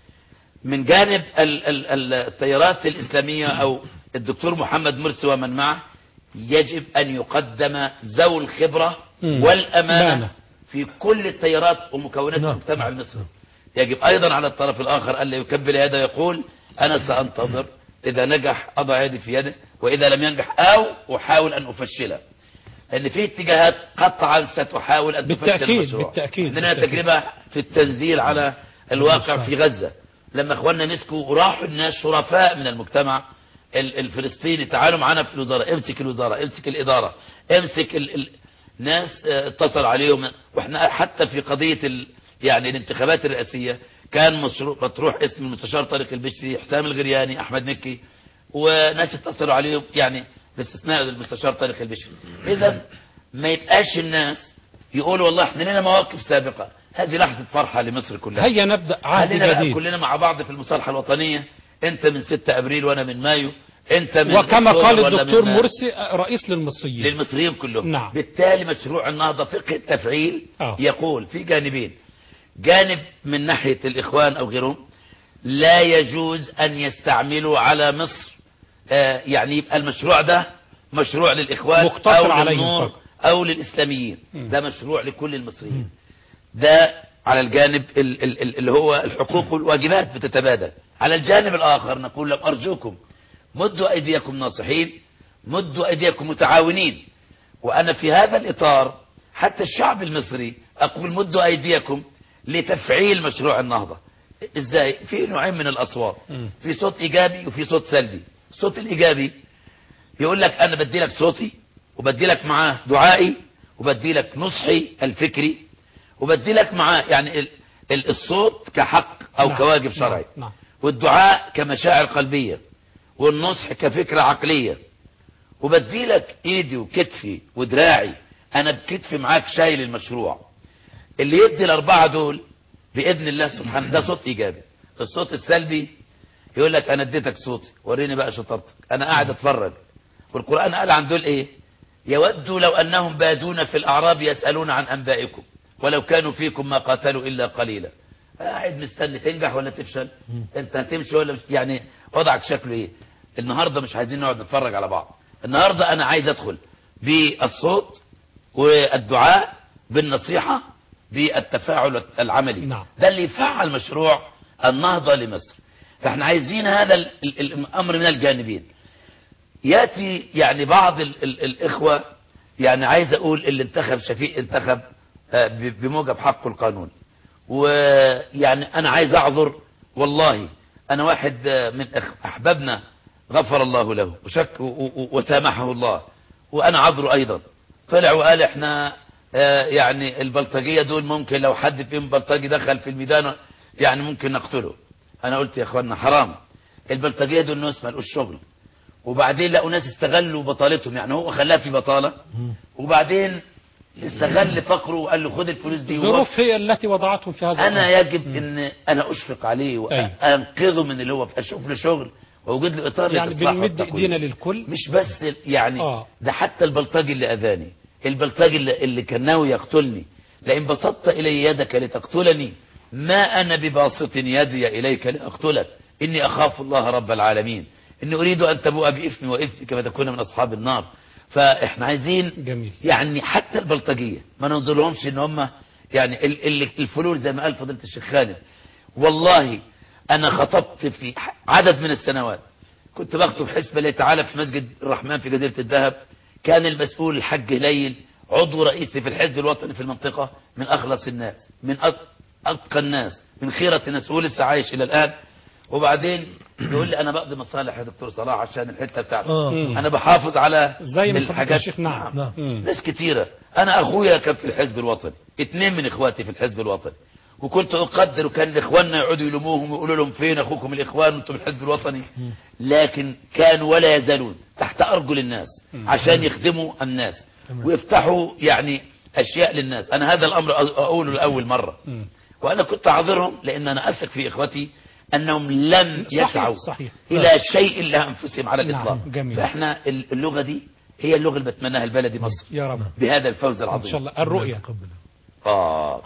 من جانب ال ال التيارات الإسلامية أو الدكتور محمد مرسي ومن معه، يجب أن يقدم ذوي الخبرة والأمانة في كل التيارات ومكونات المجتمع المصري. يجب أيضا على الطرف الآخر ألا يكبل يده يقول أنا سأنتظر، إذا نجح أضع يدي في يده، وإذا لم ينجح أو أحاول أن أفشله، لأن في اتجاهات قطعا ستحاول أن تفشل المشروع.
بالتأكيد.
عندنا تجربة في التنزيل على الواقع في غزة، لما اخواننا مسكوا وراحوا الناس شرفاء من المجتمع الفلسطيني، تعالوا معنا في الوزارة، امسك الوزارة، امسك الإدارة، امسك ال... ال... ناس اتصل عليهم. واحنا حتى في قضية ال... يعني الانتخابات الرئاسية كان مشروع مطروح اسم المستشار طارق البشري، حسام الغرياني، احمد مكي، وناس اتصلوا عليهم، يعني باستثناء المستشار طارق البشري. اذا ما يبقاش الناس يقولوا والله احنا لنا مواقف سابقة. هذه لحظة فرحة لمصر كلها.
هيا نبدأ عهد جديد
كلنا مع بعض في المصالحة الوطنية، انت من ستة ابريل وانا من مايو، انت من
وكما قال الدكتور مرسي رئيس للمصريين
للمصريين كلهم.
نعم.
بالتالي مشروع النهضة فقه التفعيل
أوه.
يقول في جانبين: جانب من ناحية الإخوان أو غيرهم لا يجوز أن يستعملوا على مصر، آه يعني يبقى المشروع ده مشروع للإخوان أو للنور أو للإسلاميين. م. ده مشروع لكل المصريين. ده على الجانب اللي هو الحقوق والواجبات بتتبادل. على الجانب الآخر نقول لهم أرجوكم مدوا أيديكم ناصحين، مدوا أيديكم متعاونين. وأنا في هذا الإطار حتى الشعب المصري أقول مدوا أيديكم لتفعيل مشروع النهضة. إزاي؟ في نوعين من الأصوات، في صوت إيجابي وفي صوت سلبي. الصوت الإيجابي يقول لك أنا بدي لك صوتي، وبدي لك معاه دعائي، وبدي لك نصحي الفكري، وبدي لك معاه يعني الصوت كحق أو
نعم.
كواجب شرعي،
نعم.
والدعاء كمشاعر قلبية، والنصح كفكرة عقلية، وبدي لك ايدي وكتفي ودراعي، انا بكتفي معاك شايل المشروع. اللي يدي الاربعة دول باذن الله سبحانه ده صوت ايجابي. الصوت السلبي يقول لك انا اديتك صوتي، وريني بقى شطارتك، انا قاعد اتفرج. والقرآن قال عن دول ايه؟ يودوا لو انهم بادون في الاعراب يسألون عن انبائكم ولو كانوا فيكم ما قاتلوا الا قليلا. قاعد مستني تنجح ولا تفشل، انت هتمشي ولا مش، يعني وضعك شكله ايه؟ النهاردة مش عايزين نقعد نتفرج على بعض. النهاردة انا عايز ادخل بالصوت والدعاء بالنصيحة بالتفاعل العملي.
نعم.
ده اللي يفعل مشروع النهضة لمصر. فاحنا عايزين هذا الامر من الجانبين. ياتي يعني بعض ال ال الاخوة، يعني عايز اقول اللي انتخب شفيق انتخب بموجب حقه القانوني. ويعني أنا عايز أعذر، والله أنا واحد من أحبابنا غفر الله له وشك وسامحه الله، وأنا عذره أيضا. طلع وقال إحنا يعني البلطجية دول ممكن لو حد فيهم بلطجي دخل في الميدان يعني ممكن نقتله. أنا قلت يا أخوانا حرام، البلطجية دول ناس ما لقوش شغل، وبعدين لقوا ناس استغلوا بطالتهم، يعني هو خلاها في بطالة وبعدين استغل فقره وقال له خد الفلوس دي.
الظروف هي التي وضعتهم في هذا
انا
الأمر.
يجب ان انا اشفق عليه وانقذه من اللي هو في، اشوف له شغل واوجد له اطار
يعني
للاصلاح
بنمد
والتقويم.
ايدينا للكل،
مش بس يعني
آه.
ده حتى البلطجي اللي اذاني، البلطجي اللي, اللي كان ناوي يقتلني، لئن بسطت الي يدك لتقتلني ما انا بباسط يدي اليك لاقتلك اني اخاف الله رب العالمين اني اريد ان تبوء باثمي واثمك فتكون من اصحاب النار. فاحنا عايزين
جميل.
يعني حتى البلطجيه ما ننظرهمش ان هم يعني ال- ال- الفلول زي ما قال فضيله الشيخ خالد. والله انا خطبت في عدد من السنوات، كنت بخطب حسب الله تعالى في مسجد الرحمن في جزيره الذهب. كان المسؤول الحاج هليل عضو رئيسي في الحزب الوطني في المنطقه، من اخلص الناس، من اتقى الناس، من خيره الناس، ولسه عايش الى الان. وبعدين يقول لي انا بقضي مصالح يا دكتور صلاح عشان الحته بتاعتي،
آه.
انا بحافظ على
زي ما
الحاجات.
الشيخ. نعم,
نعم.
مم.
ناس كتيرة. انا اخويا كان في الحزب الوطني، اتنين من اخواتي في الحزب الوطني، وكنت اقدر، وكان اخواننا يقعدوا يلوموهم ويقولوا لهم فين اخوكم الاخوان وانتم في الحزب الوطني، لكن كانوا ولا يزالون تحت ارجل الناس عشان يخدموا الناس ويفتحوا يعني اشياء للناس. انا هذا الامر اقوله لاول مرة، وانا كنت اعذرهم لان انا اثق في اخوتي انهم لم
صحيح
يسعوا
صحيح.
الى شيء لانفسهم على الاطلاق.
نعم. جميل.
فاحنا اللغة دي هي اللغة اللي بتمناها البلد مصر
يا رب
بهذا الفوز العظيم
ان شاء الله. الرؤية.
آه.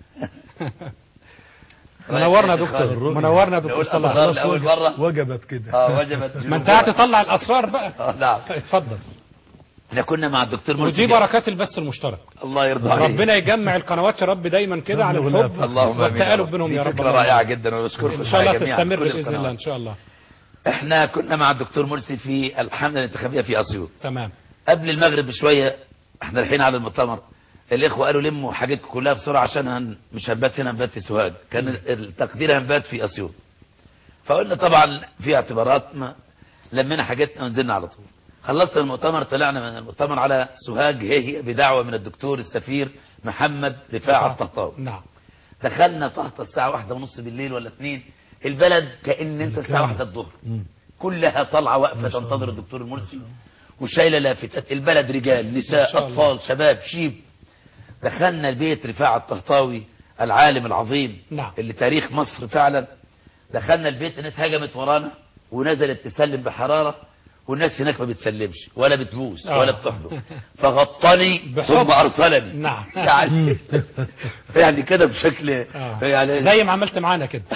منورنا دكتور، منورنا دكتور صلاح.
لأول مرة
وجبت كده.
آه وجبت.
ما انت هتطلع الاسرار بقى.
آه نعم.
اتفضل.
احنا كنا مع الدكتور مرسي.
ودي بركات البث المشترك.
الله يرضى عليك.
ربنا يجمع القنوات يا رب دايما كده على الحب
اللهم امين.
والتآلف بينهم يا رب.
فكرة رائعة جدا ونشكركم
ان شاء الله
جميعاً.
تستمر
كل
باذن
القنوات.
الله ان شاء الله.
احنا كنا مع الدكتور مرسي في الحملة الانتخابية في اسيوط.
تمام.
قبل المغرب بشوية احنا رايحين على المؤتمر، الاخوة قالوا لموا حاجتكم كلها بسرعة عشان هن مش هنبات هنا، هنبات في سوهاج. كان التقدير هنبات في اسيوط. فقلنا طبعا في اعتبارات، ما لمينا حاجتنا ونزلنا على طول. خلصنا المؤتمر، طلعنا من المؤتمر على سوهاج، هي بدعوة من الدكتور السفير محمد رفاعة الطهطاوي.
نعم.
دخلنا طهطا الساعة واحدة ونص بالليل ولا اتنين، البلد كأن انت الساعة واحدة الظهر كلها طالعة واقفة تنتظر الدكتور المرسي وشايلة لافتات. البلد رجال نساء اطفال شباب شيب. دخلنا البيت رفاعة الطهطاوي العالم العظيم،
نعم.
اللي تاريخ مصر فعلا. دخلنا البيت، الناس هجمت ورانا ونزلت تسلم بحرارة، والناس هناك ما بتسلمش ولا بتبوس
آه.
ولا بتحضر، فغطني
بحب.
ثم ارسلني.
نعم.
يعني يعني كده بشكل
آه.
يعني
زي ما عملت معانا كده.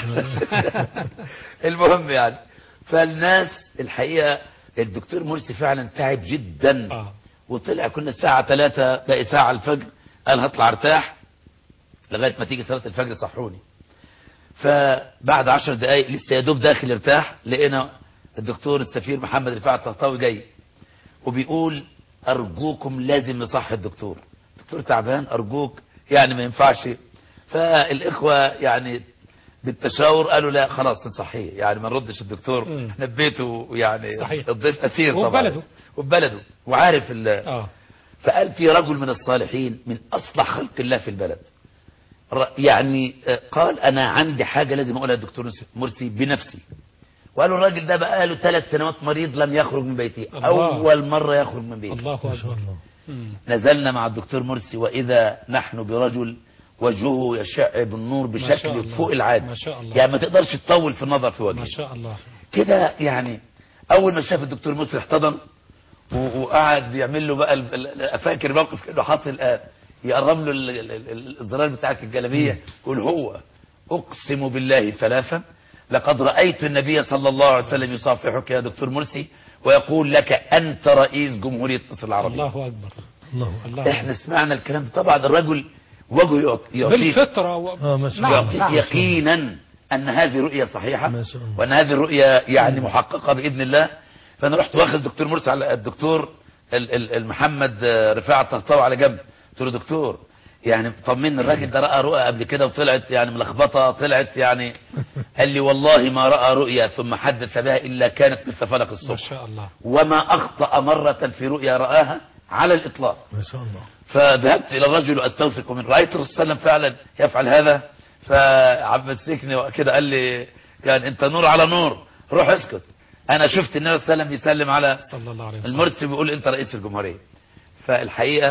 المهم يعني، فالناس الحقيقة الدكتور مرسي فعلا تعب جدا.
آه.
وطلع كنا الساعة ثلاثة باقي ساعة الفجر، قال هطلع ارتاح لغاية ما تيجي صلاة الفجر صحوني. فبعد عشر دقايق لسه يا دوب داخل ارتاح، لقينا الدكتور السفير محمد رفاعة الطهطاوي جاي وبيقول ارجوكم لازم نصحي الدكتور، الدكتور تعبان ارجوك، يعني ما ينفعش. فالاخوة يعني بالتشاور قالوا لا خلاص نصحيه، يعني ما نردش الدكتور، احنا في بيته يعني
صحيح.
الضيف اسير طبعا
وبلده
وبلده وعارف ال
اه
فقال في رجل من الصالحين من اصلح خلق الله في البلد، يعني قال انا عندي حاجة لازم اقولها للدكتور مرسي بنفسي. وقالوا الراجل ده بقى له ثلاث سنوات مريض لم يخرج من بيته،
الله.
اول مرة يخرج من بيته.
الله اكبر.
نزلنا مع الدكتور مرسي واذا نحن برجل وجهه يشع بالنور بشكل فوق العادة،
ما شاء الله.
يعني ما تقدرش تطول في النظر في وجهه
ما شاء الله
كده. يعني اول ما شاف الدكتور مرسي احتضن وقعد يعمل له بقى ال- ال- فاكر موقف كانه حاطط الان يقرب له ال- ال- ال- الزرار بتاعت الجلابيه، يقول هو اقسم بالله ثلاثا لقد رايت النبي صلى الله عليه وسلم يصافحك يا دكتور مرسي ويقول لك انت رئيس جمهوريه مصر العربيه.
الله اكبر.
الله
الله
احنا سمعنا الكلام ده طبعا، الرجل وجهه يعطيك
بالفطره و...
آه ما شاء
نعم.
الله.
يعطيك يقينا ان هذه رؤيه صحيحه
ما شاء الله.
وان هذه الرؤيه يعني محققه باذن الله. فانا رحت واخد الدكتور مرسي على الدكتور ال- ال- المحمد رفاعة الطهطاوي على جنب، قلت له دكتور يعني طمن الراجل ده رأى رؤى قبل كده وطلعت يعني ملخبطة، طلعت يعني قال لي والله ما رأى رؤيا ثم حدث بها إلا كانت مثل فلق الصبح.
ما شاء الله.
وما أخطأ مرة في رؤيا رآها على الإطلاق.
ما شاء الله.
فذهبت إلى الرجل وأستوثق من رأيت الرسول صلى الله عليه وسلم فعلا يفعل هذا، فعبسكني كده قال لي يعني أنت نور على نور، روح اسكت. أنا شفت النبي صلى الله عليه وسلم يسلم على
صلى الله عليه وسلم
المرسي بيقول أنت رئيس الجمهورية. فالحقيقة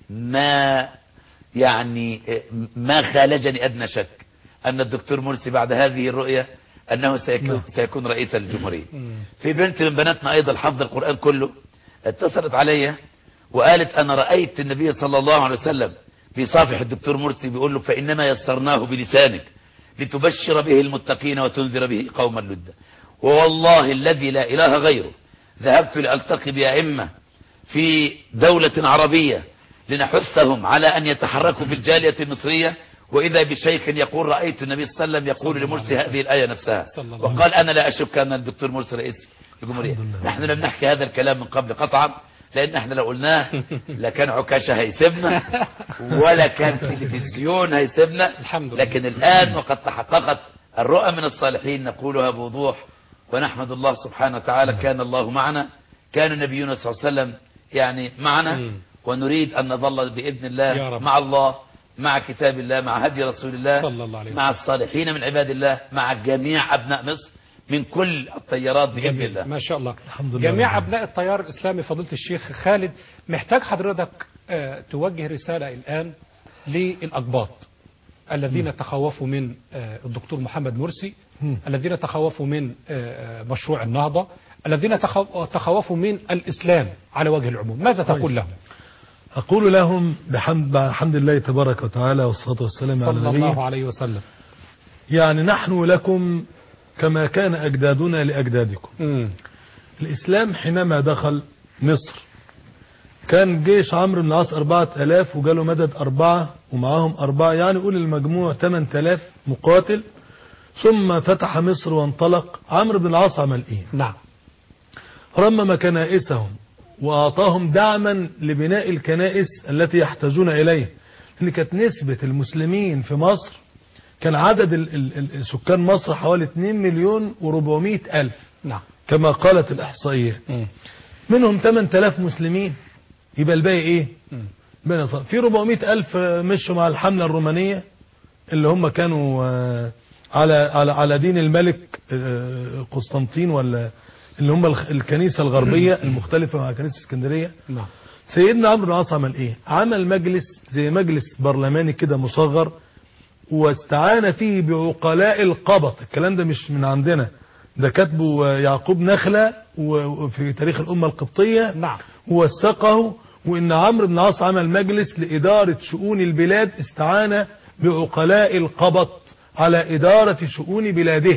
ما يعني ما خالجني أدنى شك أن الدكتور مرسي بعد هذه الرؤية أنه سيكون, سيكون رئيس الجمهورية. في بنت من بناتنا أيضا حفظ القرآن كله اتصلت علي وقالت أنا رأيت النبي صلى الله عليه وسلم بيصافح الدكتور مرسي بيقول له فإنما يسرناه بلسانك لتبشر به المتقين وتنذر به قوما لدا. ووالله الذي لا إله غيره ذهبت لألتقي بأئمة في دولة عربية لنحثهم على أن يتحركوا في الجالية المصرية، وإذا بشيخ يقول رأيت النبي صلى الله عليه وسلم يقول لمرسي هذه الآية نفسها، وقال أنا لا أشك أن الدكتور مرسي رئيس الجمهورية. نحن لم نحكي هذا الكلام من قبل قطعا، لأن احنا لو قلناه لكان عكاشة هيسيبنا ولا كان تلفزيون هيسيبنا. لكن الآن وقد تحققت الرؤى من الصالحين نقولها بوضوح ونحمد الله سبحانه وتعالى. كان الله معنا، كان نبينا صلى الله عليه وسلم يعني معنا، ونريد أن نظل بإذن الله مع الله، مع كتاب الله، مع هدي رسول الله،
صلى الله عليه
مع الصالحين من عباد الله، مع جميع أبناء مصر من كل التيارات بإذن الله.
ما شاء الله.
الحمد لله.
جميع أبناء التيار الإسلامي. فضيلة الشيخ خالد، محتاج حضرتك آه توجه رسالة الآن للأقباط الذين م. تخوفوا من آه الدكتور محمد مرسي، م. الذين تخوفوا من آه مشروع النهضة، الذين تخوفوا من الإسلام على وجه العموم، ماذا تقول لهم؟
أقول لهم بحمد, بحمد الله تبارك وتعالى والصلاة والسلام على النبي
صلى الله عليه وسلم.
يعني نحن لكم كما كان أجدادنا لأجدادكم.
م.
الإسلام حينما دخل مصر كان جيش عمرو بن العاص أربعة آلاف وجاله مدد أربعة ومعاهم أربعة، يعني قول المجموع ثمانية آلاف مقاتل. ثم فتح مصر وانطلق. عمرو بن العاص عمل إيه؟
نعم.
رمم كنائسهم وأعطاهم دعما لبناء الكنائس التي يحتاجون إليه، لأن كانت نسبة المسلمين في مصر كان عدد ال ال ال سكان مصر حوالي اثنين مليون وأربعمائة ألف.
نعم.
كما قالت الإحصائيات.
م.
منهم ثمانية آلاف مسلمين، يبقى الباقي إيه؟ م. في أربعمائة ألف مشوا مع الحملة الرومانية اللي هم كانوا على على على دين الملك قسطنطين، ولا اللي هم الكنيسة الغربية المختلفة مع كنيسة اسكندرية.
نعم.
سيدنا عمرو بن العاص عمل ايه؟ عمل مجلس زي مجلس برلماني كده مصغر، واستعان فيه بعقلاء القبط. الكلام ده مش من عندنا، ده كاتبه يعقوب نخلة وفي تاريخ الأمة القبطية.
نعم.
ووثقه. وإن عمرو بن العاص عمل مجلس لإدارة شؤون البلاد، استعان بعقلاء القبط على إدارة شؤون بلاده.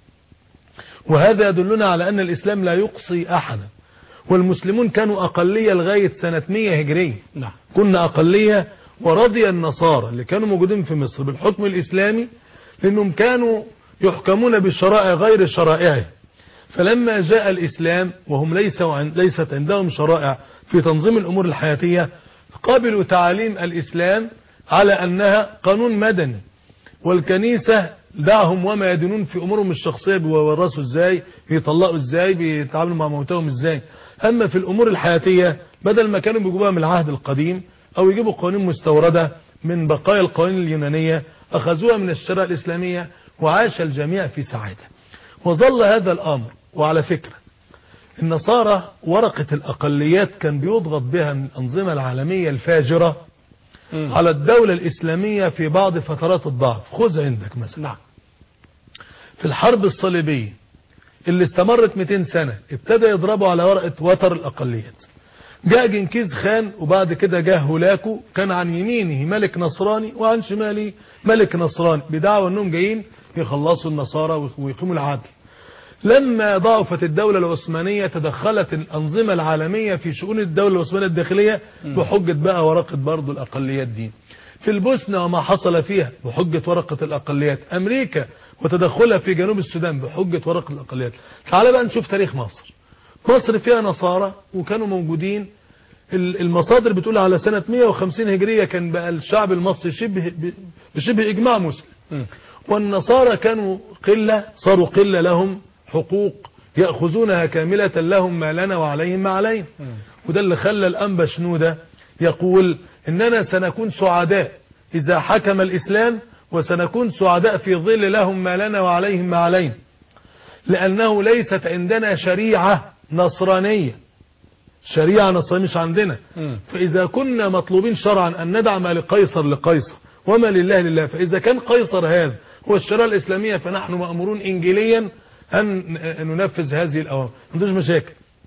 وهذا يدلنا على أن الإسلام لا يقصي أحدا، والمسلمون كانوا أقلية لغاية سنة مئة هجرية.
نعم.
كنا أقلية، ورضي النصارى اللي كانوا موجودين في مصر بالحكم الإسلامي، لأنهم كانوا يحكمون بشرائع غير شرائعه. فلما جاء الإسلام وهم ليس ليست عندهم شرائع في تنظيم الأمور الحياتية، قبلوا تعاليم الإسلام على أنها قانون مدني. والكنيسة دعهم وما يدينون في أمورهم الشخصية، بيورثوا ازاي، بيطلقوا ازاي، بيتعاملوا مع موتهم ازاي. أما في الأمور الحياتية بدل ما كانوا بيجيبوها من العهد القديم أو يجيبوا قوانين مستوردة من بقايا القوانين اليونانية، أخذوها من الشريعة الإسلامية، وعاش الجميع في سعادة. وظل هذا الأمر. وعلى فكرة النصارى ورقة الأقليات كان بيضغط بها من الأنظمة العالمية الفاجرة م. على الدولة الإسلامية في بعض فترات الضعف. خذ عندك مثلا.
نعم.
في الحرب الصليبية اللي استمرت مئتين سنة ابتدى يضربوا على ورقة وتر الأقليات. جاء جنكيز خان، وبعد كده جاء هولاكو، كان عن يمينه ملك نصراني وعن شماله ملك نصراني، بدعوى انهم جايين يخلصوا النصارى ويقيموا العدل. لما ضعفت الدولة العثمانية تدخلت الأنظمة العالمية في شؤون الدولة العثمانية الداخلية بحجة بقى ورقة برضو الأقليات دي. في البوسنة وما حصل فيها بحجة ورقة الأقليات. أمريكا وتدخلها في جنوب السودان بحجة ورقة الأقليات. تعال بقى نشوف تاريخ مصر. مصر فيها نصارى وكانوا موجودين المصادر بتقول على سنة مئة وخمسين هجرية كان بقى الشعب المصري شبه بشبه إجماع مسلم، والنصارى كانوا قلة، صاروا قلة لهم حقوق يأخذونها كاملة، لهم ما لنا وعليهم ما علينا. وده اللي خلى الأنبا شنودة يقول إننا سنكون سعداء إذا حكم الإسلام، وسنكون سعداء في ظل لهم ما لنا وعليهم ما علينا، لأنه ليست عندنا شريعة نصرانية، شريعة نصرانية مش عندنا. فإذا كنا مطلوبين شرعا أن ندع ما لقيصر لقيصر وما لله لله، فإذا كان قيصر هذا هو الشريعة الإسلامية، فنحن مأمورون إنجيليا أن ننفذ هذه الأوامر، ما عندوش مشاكل.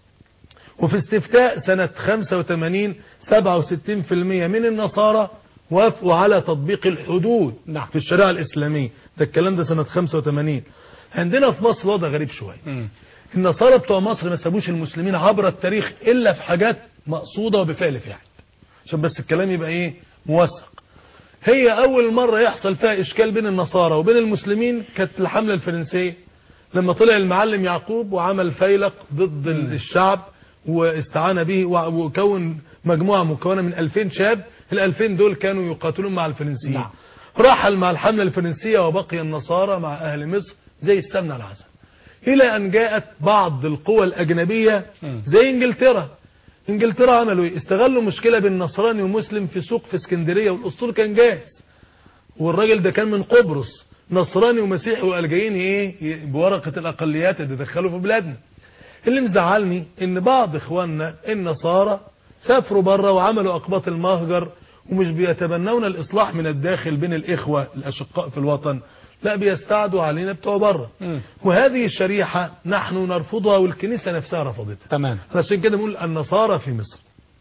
وفي استفتاء سنة خمسة وثمانين سبعة وستين بالمئة من النصارى وافقوا على تطبيق الحدود
نعم.
في الشريعة الإسلامية، ده الكلام ده سنة خمسة وثمانين. عندنا في مصر وضع غريب شوية. م. النصارى بتوع مصر ما سابوش المسلمين عبر التاريخ إلا في حاجات مقصودة وبفعل فعل، عشان بس الكلام يبقى إيه موثق. هي أول مرة يحصل فيها إشكال بين النصارى وبين المسلمين كانت الحملة الفرنسية، لما طلع المعلم يعقوب وعمل فيلق ضد م. الشعب واستعان به وكون مجموعة مكونة من ألفين شاب، الألفين دول كانوا يقاتلون مع الفرنسيين. نعم. رحل مع الحملة الفرنسية وبقي النصارى مع أهل مصر زي السمنة على العسل، إلى أن جاءت بعض القوى الأجنبية زي إنجلترا. إنجلترا عملوا إيه؟ استغلوا مشكلة بين نصراني ومسلم في سوق في اسكندرية، والأسطول كان جاهز، والراجل ده كان من قبرص، نصراني ومسيحي، وقال جايين إيه بورقة الأقليات اللي دخلوا في بلادنا. اللي مزعلني إن بعض إخواننا النصارى سافروا بره وعملوا أقباط المهجر، ومش بيتبنون الإصلاح من الداخل بين الإخوة الأشقاء في الوطن، لا بيستعدوا علينا بتوع بره. وهذه الشريحة نحن نرفضها، والكنيسة نفسها رفضتها.
تمام.
عشان كده نقول النصارى في مصر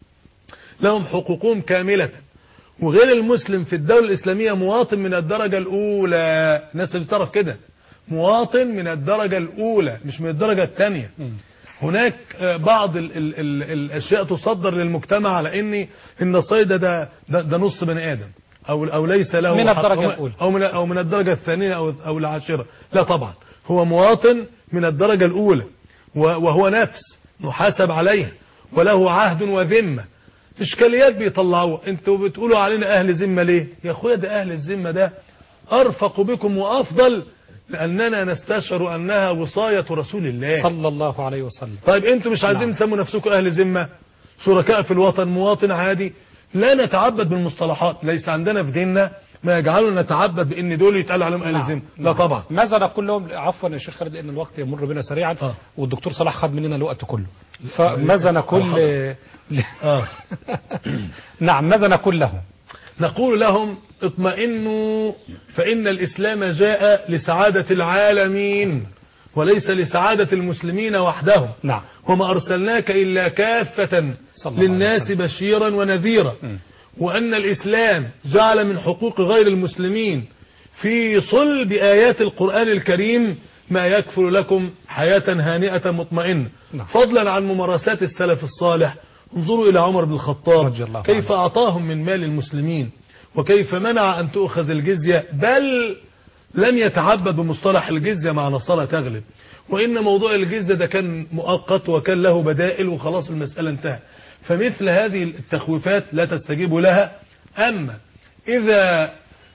لهم حقوقهم كاملة، وغير المسلم في الدولة الإسلامية مواطن من الدرجة الأولى. الناس اللي بتعرف كده مواطن من الدرجة الأولى مش من الدرجة الثانية. هناك بعض ال ال ال الأشياء تصدر للمجتمع على إن النصارى ده, ده, ده نص بني آدم، أو أو ليس له
من الدرجة الأولى
أو من أو من الدرجة الثانية أو أو العاشرة. لا طبعا، هو مواطن من الدرجة الأولى، وهو نفس محاسب عليها وله عهد وذمة. إشكاليات بيطلعوها، أنتوا بتقولوا علينا أهل ذمة ليه؟ يا أخويا ده أهل الذمة ده أرفق بكم وأفضل، لأننا نستشعر أنها وصاية رسول الله
صلى الله عليه وسلم.
طيب أنتم مش عايزين تسموا نفسكم أهل ذمة، شركاء في الوطن، مواطن عادي، لا نتعبد بالمصطلحات، ليس عندنا في ديننا ما يجعلنا نتعبد بأن دول يتقال عليهم أهل ذمة. لا طبعا.
ماذا نقول لهم؟ عفوا يا شيخ خالد لأن الوقت يمر بنا سريعا. آه. والدكتور صلاح خد مننا الوقت كله، فماذا نقول ل... آه. نعم، ماذا نقول لهم؟
نقول لهم اطمئنوا، فإن الإسلام جاء لسعادة العالمين وليس لسعادة المسلمين وحدهم.
نعم.
وما أرسلناك إلا كافة للناس بشيرا ونذيرا. م. وأن الإسلام جعل من حقوق غير المسلمين في صلب آيات القرآن الكريم ما يكفل لكم حياة هانئة مطمئنة. نعم. فضلا عن ممارسات السلف الصالح، انظروا إلى عمر بن الخطاب كيف أعطاهم من مال المسلمين، وكيف منع أن تؤخذ الجزية، بل لم يتعبد بمصطلح الجزية مع نصارى تغلب، وإن موضوع الجزية ده كان مؤقت وكان له بدائل وخلاص المسألة انتهى. فمثل هذه التخويفات لا تستجيب لها. أما إذا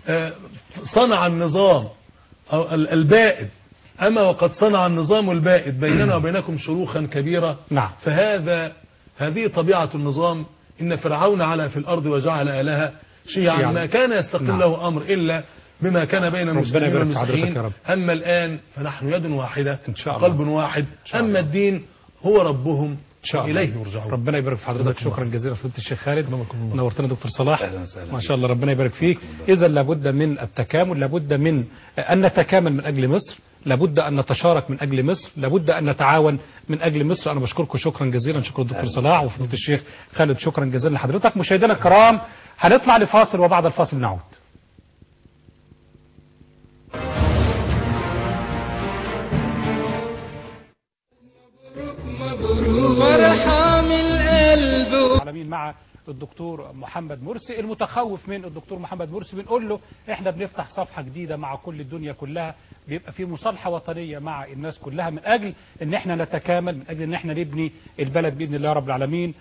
صنع النظام أو البائد، أما وقد صنع النظام البائد بيننا وبينكم شروخا كبيرة.
نعم.
فهذا هذه طبيعة النظام. إن فرعون علا في الأرض وجعل أهلها شيعا، ما كان يستقيم نعم. له أمر إلا بما كان بين المسلمين والمسيحيين. أما الآن فنحن يد واحدة قلب واحد. أما الدين هو ربهم إليه يرجعون.
ربنا يبارك في حضرتك. شكرا جزيلا فضيلة الشيخ خالد، نورتنا دكتور صلاح. ما شاء الله ربنا يبارك فيك. إذا لابد من التكامل، لابد من أن نتكامل من أجل مصر، لابد أن نتشارك من أجل مصر، لابد أن نتعاون من أجل مصر. أنا بشكركم شكرا جزيلا، شكرا الدكتور صلاح وفضيلة الشيخ خالد، شكرا جزيلا لحضرتك. مشاهدينا الكرام هنطلع لفاصل وبعد الفاصل نعود.
فرحة من القلب
مع الدكتور محمد مرسي. المتخوف من الدكتور محمد مرسي بنقول له احنا بنفتح صفحة جديدة مع كل الدنيا كلها، بيبقى في مصالحة وطنية مع الناس كلها من أجل ان احنا نتكامل، من أجل ان احنا نبني البلد بإذن الله رب العالمين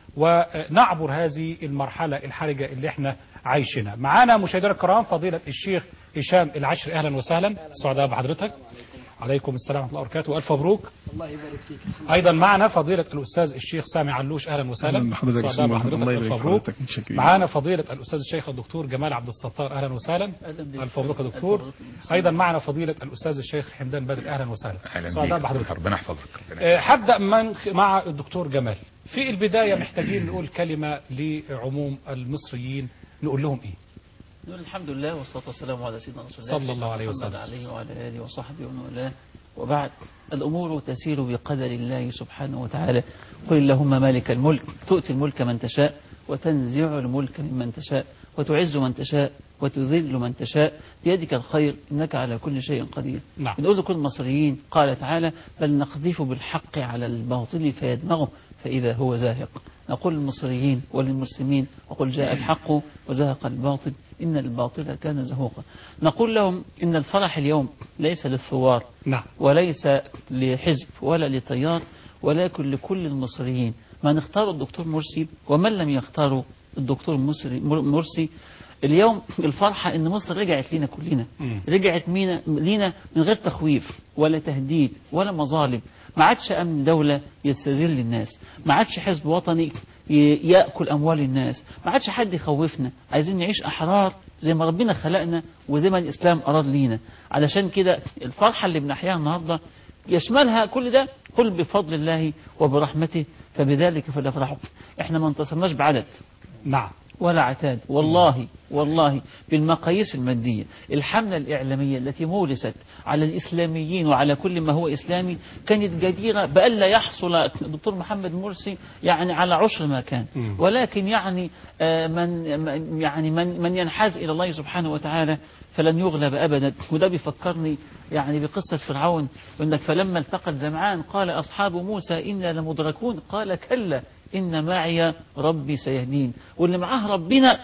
ونعبر هذه المرحلة الحرجة اللي احنا عايشينها. معانا مشاهدينا الكرام فضيلة الشيخ هشام العشري، أهلا وسهلا، سعداء بحضرتك. عليكم السلام ورحمة الله وبركاته، والف مبروك.
الله يبارك فيك.
ايضا معنا فضيلة الاستاذ الشيخ سامي علوش، اهلا وسهلا، سعداء بحضرتك، الف مبروك. معنا فضيلة الاستاذ الشيخ الدكتور جمال عبد الستار، اهلا وسهلا، الف مبروك يا دكتور. ايضا معنا فضيلة الاستاذ الشيخ حمدان بدر، اهلا وسهلا، سعداء بحضرتك،
ربنا يحفظك.
هبدأ من مع الدكتور جمال. في البداية محتاجين نقول كلمة لعموم المصريين، نقول لهم ايه؟
نقول الحمد لله والصلاة والسلام على سيدنا رسول الله
صلى الله عليه وسلم
عليه وعلى آله وصحبه ومن والاه، وبعد. الأمور تسير بقدر الله سبحانه وتعالى. قل اللهم مالك الملك تؤتي الملك من تشاء وتنزع الملك ممن تشاء وتعز من تشاء وتذل من تشاء بيدك الخير إنك على كل شيء قدير.
نعم.
بنقول لكل المصريين قال تعالى بل نقذف بالحق على الباطل فيدمغه فإذا هو زاهق. نقول للمصريين وللمسلمين وقل جاء الحق وزهق الباطل إن الباطل كان زهوقا. نقول لهم إن الفرح اليوم ليس للثوار،
نعم،
وليس لحزب ولا لتيار، ولكن لكل المصريين. من اختاروا الدكتور مرسي ومن لم يختاروا الدكتور مرسي، اليوم الفرحة ان مصر رجعت لينا كلنا، رجعت مينا لينا من غير تخويف ولا تهديد ولا مظالم. ما عادش امن دولة يستذل الناس، ما عادش حزب وطني يأكل اموال الناس، ما عادش حد يخوفنا. عايزين نعيش احرار زي ما ربنا خلقنا وزي ما الاسلام اراد لينا. علشان كده الفرحة اللي بنحياها النهاردة يشملها كل ده. قل بفضل الله وبرحمته فبذلك فليفرحوا. احنا ما انتصرناش بعدد،
نعم،
ولا عتاد. والله والله بالمقاييس المادية الحملة الإعلامية التي مورست على الإسلاميين وعلى كل ما هو إسلامي كانت جديرة بألا يحصل الدكتور محمد مرسي يعني على عشر ما كان. ولكن يعني من يعني من من ينحاز إلى الله سبحانه وتعالى فلن يغلب أبدا. وده بيفكرني يعني بقصة فرعون، إنك فلما التقى الجمعان قال أصحاب موسى إنا لمدركون قال كلا إن معي ربي سيهدين. واللي معاه ربنا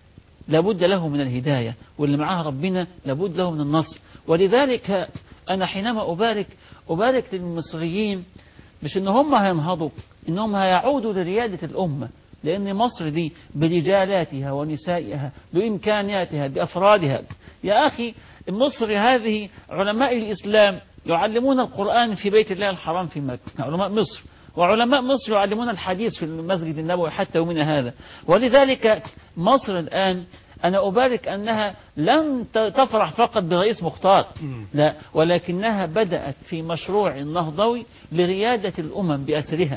لابد له من الهداية، واللي معاه ربنا لابد له من النصر. ولذلك أنا حينما أبارك أبارك للمصريين مش إن هم هينهضوا، إنهم هيعودوا لريادة الأمة. لأن مصر دي برجالاتها ونسائها بإمكانياتها بأفرادها، يا أخي مصر هذه علماء الإسلام يعلمون القرآن في بيت الله الحرام في مكة، علماء مصر، وعلماء مصر يعلمون الحديث في المسجد النبوي حتى يومنا هذا. ولذلك مصر الآن أنا أبارك أنها لم تفرح فقط برئيس مختار، لا، ولكنها بدأت في مشروع نهضوي لريادة الأمم بأسرها.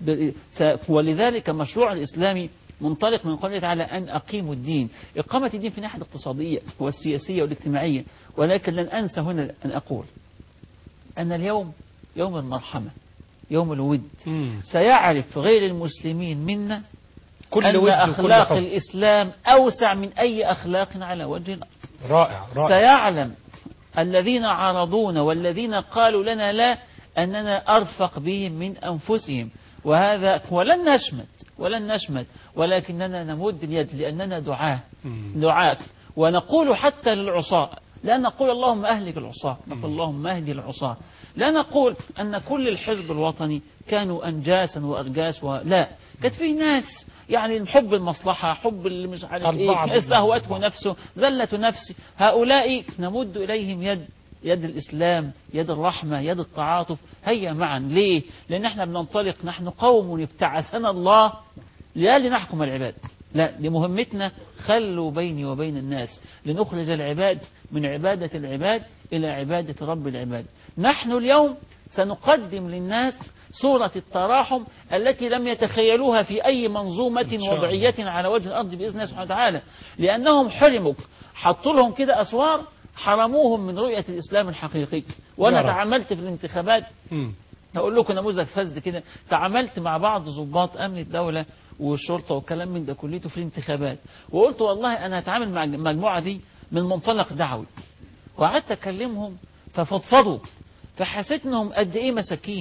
ولذلك مشروع الإسلامي منطلق من قوله تعالى أن أقيموا الدين. إقامة الدين في الناحية الاقتصادية والسياسية والاجتماعية. ولكن لن أنسى هنا أن أقول أن اليوم يوم المرحمة، يوم الود. مم. سيعرف غير المسلمين منا كل أن أخلاق الإسلام أوسع من أي أخلاق على وجه الأرض.
رائع رائع.
سيعلم الذين عارضونا والذين قالوا لنا لا أننا أرفق بهم من أنفسهم. وهذا ولن نشمت ولن نشمت ولكننا نمد اليد لأننا دعاة دعاة ونقول حتى للعصاة، لا نقول اللهم أهلك العصاة، نقول اللهم أهدي العصاة. لا نقول أن كل الحزب الوطني كانوا أنجاسا وأرجاس، ولا، كانت فيه ناس يعني حب المصلحة، حب اللي مش عارف إيه، استهوته نفسه، زلة نفسه. هؤلاء نمد إليهم يد يد الإسلام، يد الرحمة، يد التعاطف. هيا معا. ليه؟ لأن احنا بننطلق، نحن قوم ابتعثنا الله لا لنحكم العباد، لا، لمهمتنا خلوا بيني وبين الناس لنخرج العباد من عبادة العباد إلى عبادة رب العباد. نحن اليوم سنقدم للناس صورة التراحم التي لم يتخيلوها في أي منظومة وضعية على وجه الأرض بإذن الله سبحانه وتعالى، لأنهم حرموا، حطوا لهم كده أسوار حرموهم من رؤية الإسلام الحقيقي. وأنا تعاملت في الانتخابات، هقول لكم نموذج فذ كده، تعاملت مع بعض ضباط أمن الدولة والشرطة والكلام من ده كليته في الانتخابات، وقلت والله أنا هتعامل مع المجموعة دي من منطلق دعوي، وقعدت أكلمهم ففضفضوا، فحسيت انهم قد ايه مساكين،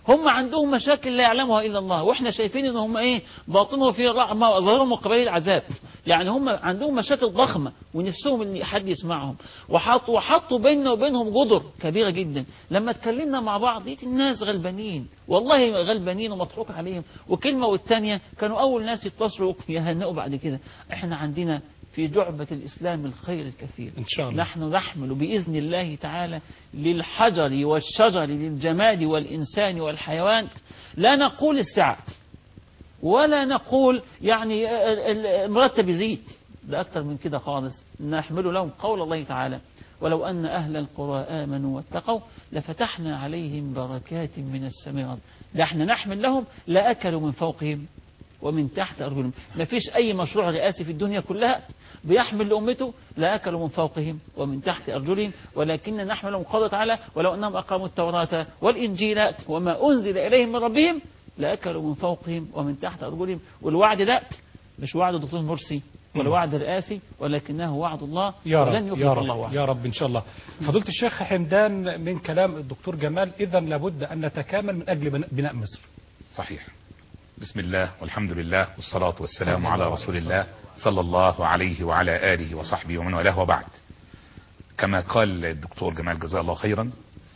هم عندهم مشاكل لا يعلمها إلا الله، وإحنا شايفين إن هم إيه باطنه في رحمة وظاهرهم قبيل العذاب. يعني هم عندهم مشاكل ضخمة ونفسهم إن حد يسمعهم، وحطوا وحطوا بيننا وبينهم جدر كبيرة جدا. لما اتكلمنا مع بعض لقيت الناس غلبانين، والله غلبانين ومضحوك عليهم، وكلمة والتانية كانوا أول ناس يتصلوا يهنئوا بعد كده. إحنا عندنا في جعبة الإسلام الخير الكثير
إن شاء الله.
نحن نحمل بإذن الله تعالى للحجر والشجر للجماد والإنسان والحيوان، لا نقول السعة ولا نقول يعني المرتب يزيد، ده أكتر من كده خالص. نحمل لهم قول الله تعالى ولو أن أهل القرى آمنوا واتقوا لفتحنا عليهم بركات من السماء. ده احنا نحمل لهم لا أكلوا من فوقهم ومن تحت أرجلهم. ما فيش أي مشروع رئاسي في الدنيا كلها بيحمل لأمته لا أكلوا من فوقهم ومن تحت أرجلهم، ولكن نحمل لهم قوله تعالى ولو أنهم أقاموا التوراة والإنجيل وما أنزل إليهم من ربهم لا أكلوا من فوقهم ومن تحت أرجلهم. والوعد ده مش وعد الدكتور مرسي ولا وعد رئاسي، ولكنه وعد الله
يا
ولن
رب
يخلف
يا
الله
رب
وعده.
يا رب إن شاء الله. فضيلة الشيخ حمدان، من كلام الدكتور جمال إذا لابد أن نتكامل من أجل بناء- بناء مصر.
صحيح. بسم الله والحمد لله والصلاة والسلام على رسول الله صلى الله عليه وعلى آله وصحبه ومن والاه، وبعد. كما قال الدكتور جمال جزاه الله خيرا،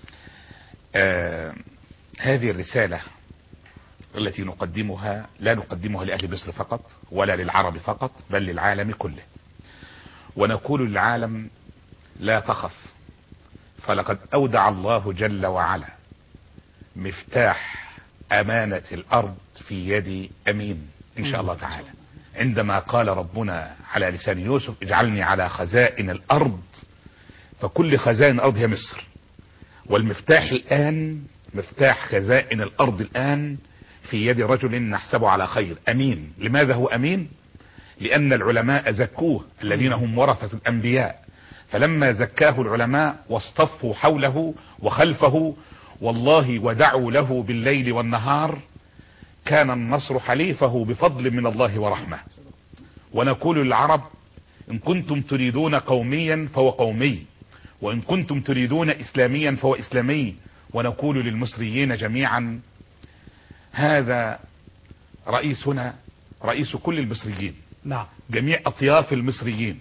آه هذه الرسالة التي نقدمها لا نقدمها لأهل مصر فقط ولا للعرب فقط، بل للعالم كله. ونقول للعالم لا تخف، فلقد أودع الله جل وعلا مفتاح أمانة الأرض في يد أمين إن شاء الله تعالى، عندما قال ربنا على لسان يوسف اجعلني على خزائن الأرض، فكل خزائن الأرض هي مصر. والمفتاح الآن مفتاح خزائن الأرض الآن في يد رجل نحسبه على خير أمين. لماذا هو أمين؟ لأن العلماء زكوه الذين هم ورثة الأنبياء، فلما زكاه العلماء واصطفوا حوله وخلفه والله ودعوا له بالليل والنهار كان النصر حليفه بفضل من الله ورحمة. ونقول للعرب إن كنتم تريدون قوميا فهو قومي، وإن كنتم تريدون إسلاميا فهو إسلامي. ونقول للمصريين جميعا هذا رئيسنا رئيس كل المصريين،
نعم،
جميع أطياف المصريين،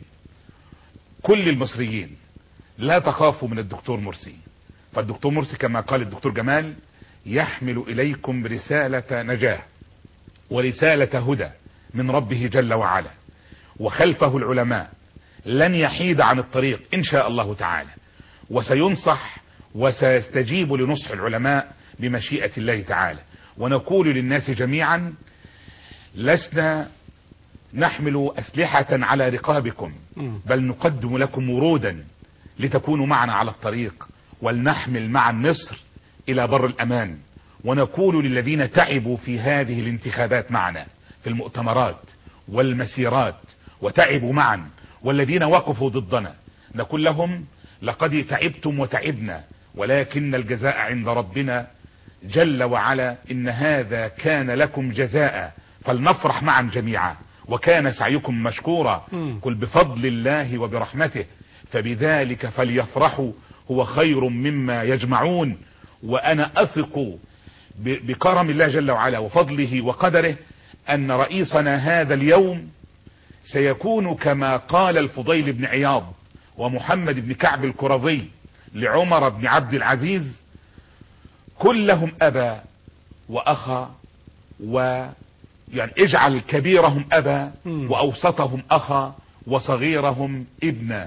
كل المصريين. لا تخافوا من الدكتور مرسي، فالدكتور مرسي كما قال الدكتور جمال يحمل إليكم رسالة نجاة ورسالة هدى من ربه جل وعلا، وخلفه العلماء لن يحيد عن الطريق إن شاء الله تعالى، وسينصح وسيستجيب لنصح العلماء بمشيئة الله تعالى. ونقول للناس جميعا لسنا نحمل أسلحة على رقابكم، بل نقدم لكم ورودا لتكونوا معنا على الطريق، ولنحمل معا مصر إلى بر الأمان. ونقول للذين تعبوا في هذه الانتخابات معنا في المؤتمرات والمسيرات وتعبوا معا، والذين وقفوا ضدنا نقول لهم لقد تعبتم وتعبنا، ولكن الجزاء عند ربنا جل وعلا، إن هذا كان لكم جزاء، فلنفرح معا جميعا، وكان سعيكم مشكورا. قل بفضل الله وبرحمته فبذلك فليفرحوا هو خير مما يجمعون. وأنا أثق بكرم الله جل وعلا وفضله وقدره أن رئيسنا هذا اليوم سيكون كما قال الفضيل بن عياض ومحمد بن كعب الكرظي لعمر بن عبد العزيز: كلهم أبا وأخا، و يعني اجعل كبيرهم أبا وأوسطهم أخا وصغيرهم ابنا،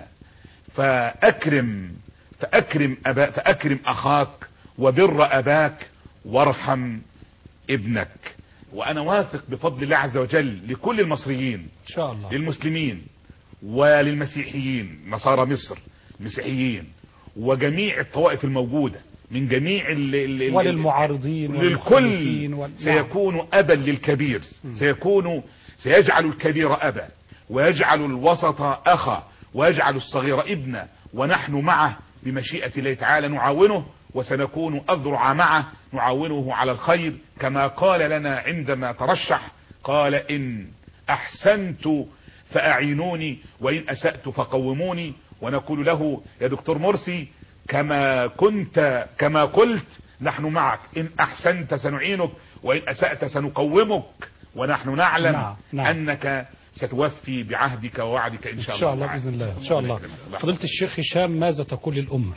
فأكرم فأكرم أبا فأكرم أخاك وبر أباك وارحم ابنك. وأنا واثق بفضل الله عز وجل لكل المصريين
إن شاء الله،
للمسلمين وللمسيحيين نصارى مصر مسيحيين وجميع الطوائف الموجودة من جميع ال ال
وللمعارضين
للكل
وال...
سيكون أبا للكبير، سيكون سيجعل الكبير أبا ويجعل الوسط أخا ويجعل الصغير ابنا، ونحن معه بمشيئة الله تعالى نعاونه، وسنكون أذرع معه نعاونه على الخير، كما قال لنا عندما ترشح قال: إن أحسنت فأعينوني وإن أسأت فقوموني. ونقول له: يا دكتور مرسي كما كنت كما قلت نحن معك، إن أحسنت سنعينك وإن أسأت سنقومك، ونحن نعلم
نعم. نعم.
أنك ستوفي بعهدك ووعدك إن شاء الله.
إن شاء الله بإذن الله. إن شاء الله. فضيلة الشيخ هشام، ماذا تقول للأمة؟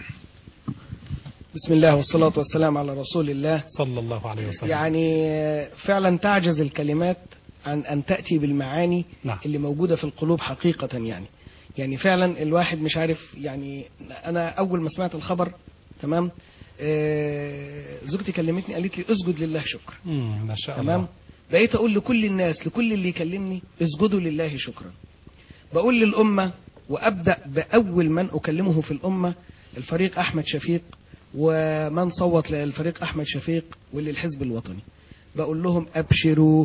بسم الله والصلاة والسلام على رسول الله
صلى الله عليه وسلم.
يعني فعلا تعجز الكلمات عن أن تأتي بالمعاني
نعم.
اللي موجودة في القلوب حقيقة. يعني يعني فعلا الواحد مش عارف. يعني أنا أول ما سمعت الخبر تمام آه زوجتي كلمتني قالت لي اسجد لله شكرا.
مم. ما شاء الله.
تمام. بقيت أقول لكل الناس، لكل اللي يكلمني، اسجدوا لله شكرا. بقول للأمة، وأبدأ بأول من أكلمه في الأمة الفريق أحمد شفيق، ومن صوت للفريق أحمد شفيق وللحزب الوطني، بقول لهم أبشروا